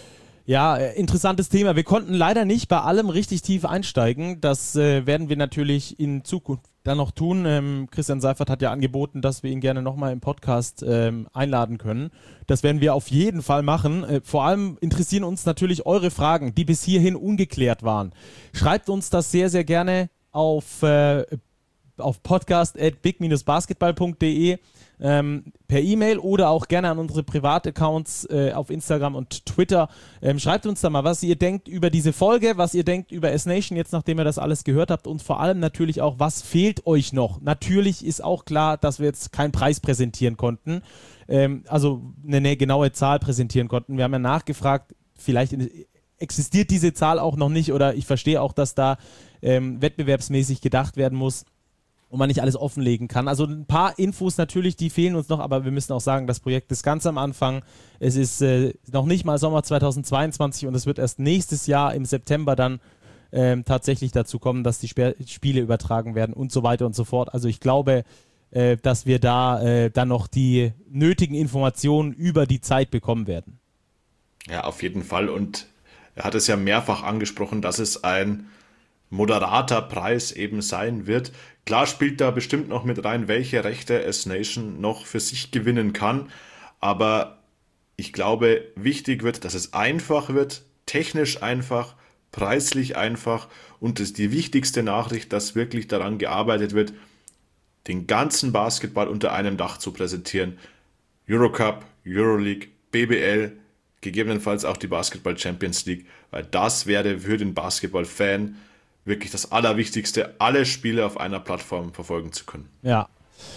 Ja, interessantes Thema. Wir konnten leider nicht bei allem richtig tief einsteigen. Das äh, werden wir natürlich in Zukunft dann noch tun. Ähm, Christian Seifert hat ja angeboten, dass wir ihn gerne nochmal im Podcast ähm, einladen können. Das werden wir auf jeden Fall machen. Äh, vor allem interessieren uns natürlich eure Fragen, die bis hierhin ungeklärt waren. Schreibt uns das sehr, sehr gerne auf, äh, auf podcast at big dash basketball punkt de. Ähm, per E-Mail oder auch gerne an unsere Privataccounts äh, auf Instagram und Twitter. Ähm, schreibt uns da mal, was ihr denkt über diese Folge, was ihr denkt über S-Nation, jetzt nachdem ihr das alles gehört habt, und vor allem natürlich auch, was fehlt euch noch? Natürlich ist auch klar, dass wir jetzt keinen Preis präsentieren konnten, ähm, also eine, eine genaue Zahl präsentieren konnten. Wir haben ja nachgefragt, vielleicht existiert diese Zahl auch noch nicht, oder ich verstehe auch, dass da ähm, wettbewerbsmäßig gedacht werden muss und man nicht alles offenlegen kann. Also ein paar Infos natürlich, die fehlen uns noch, aber wir müssen auch sagen, das Projekt ist ganz am Anfang. Es ist äh, noch nicht mal Sommer zweitausendzweiundzwanzig und es wird erst nächstes Jahr im September dann ähm, tatsächlich dazu kommen, dass die Sp- Spiele übertragen werden und so weiter und so fort. Also ich glaube, äh, dass wir da äh, dann noch die nötigen Informationen über die Zeit bekommen werden. Ja, auf jeden Fall. Und er hat es ja mehrfach angesprochen, dass es ein moderater Preis eben sein wird. Klar spielt da bestimmt noch mit rein, welche Rechte S-Nation noch für sich gewinnen kann, aber ich glaube, wichtig wird, dass es einfach wird, technisch einfach, preislich einfach, und das ist die wichtigste Nachricht, dass wirklich daran gearbeitet wird, den ganzen Basketball unter einem Dach zu präsentieren. Eurocup, Euroleague, B B L, gegebenenfalls auch die Basketball Champions League, weil das wäre für den Basketball-Fan wirklich das Allerwichtigste, alle Spiele auf einer Plattform verfolgen zu können. Ja,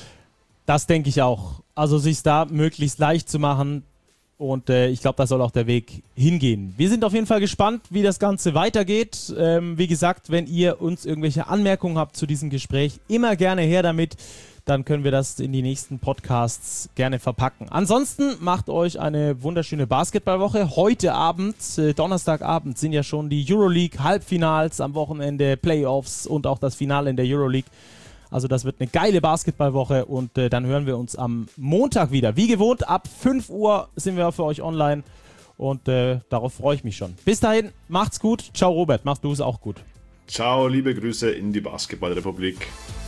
das denke ich auch. Also sich da möglichst leicht zu machen, und äh, ich glaube, da soll auch der Weg hingehen. Wir sind auf jeden Fall gespannt, wie das Ganze weitergeht. Ähm, wie gesagt, wenn ihr uns irgendwelche Anmerkungen habt zu diesem Gespräch, immer gerne her damit. Dann können wir das in die nächsten Podcasts gerne verpacken. Ansonsten macht euch eine wunderschöne Basketballwoche. Heute Abend, äh, Donnerstagabend, sind ja schon die Euroleague-Halbfinals, am Wochenende Playoffs und auch das Finale in der Euroleague. Also das wird eine geile Basketballwoche, und äh, dann hören wir uns am Montag wieder. Wie gewohnt, ab fünf Uhr sind wir für euch online, und äh, darauf freue ich mich schon. Bis dahin, macht's gut. Ciao Robert, machst du es auch gut. Ciao, liebe Grüße in die Basketballrepublik.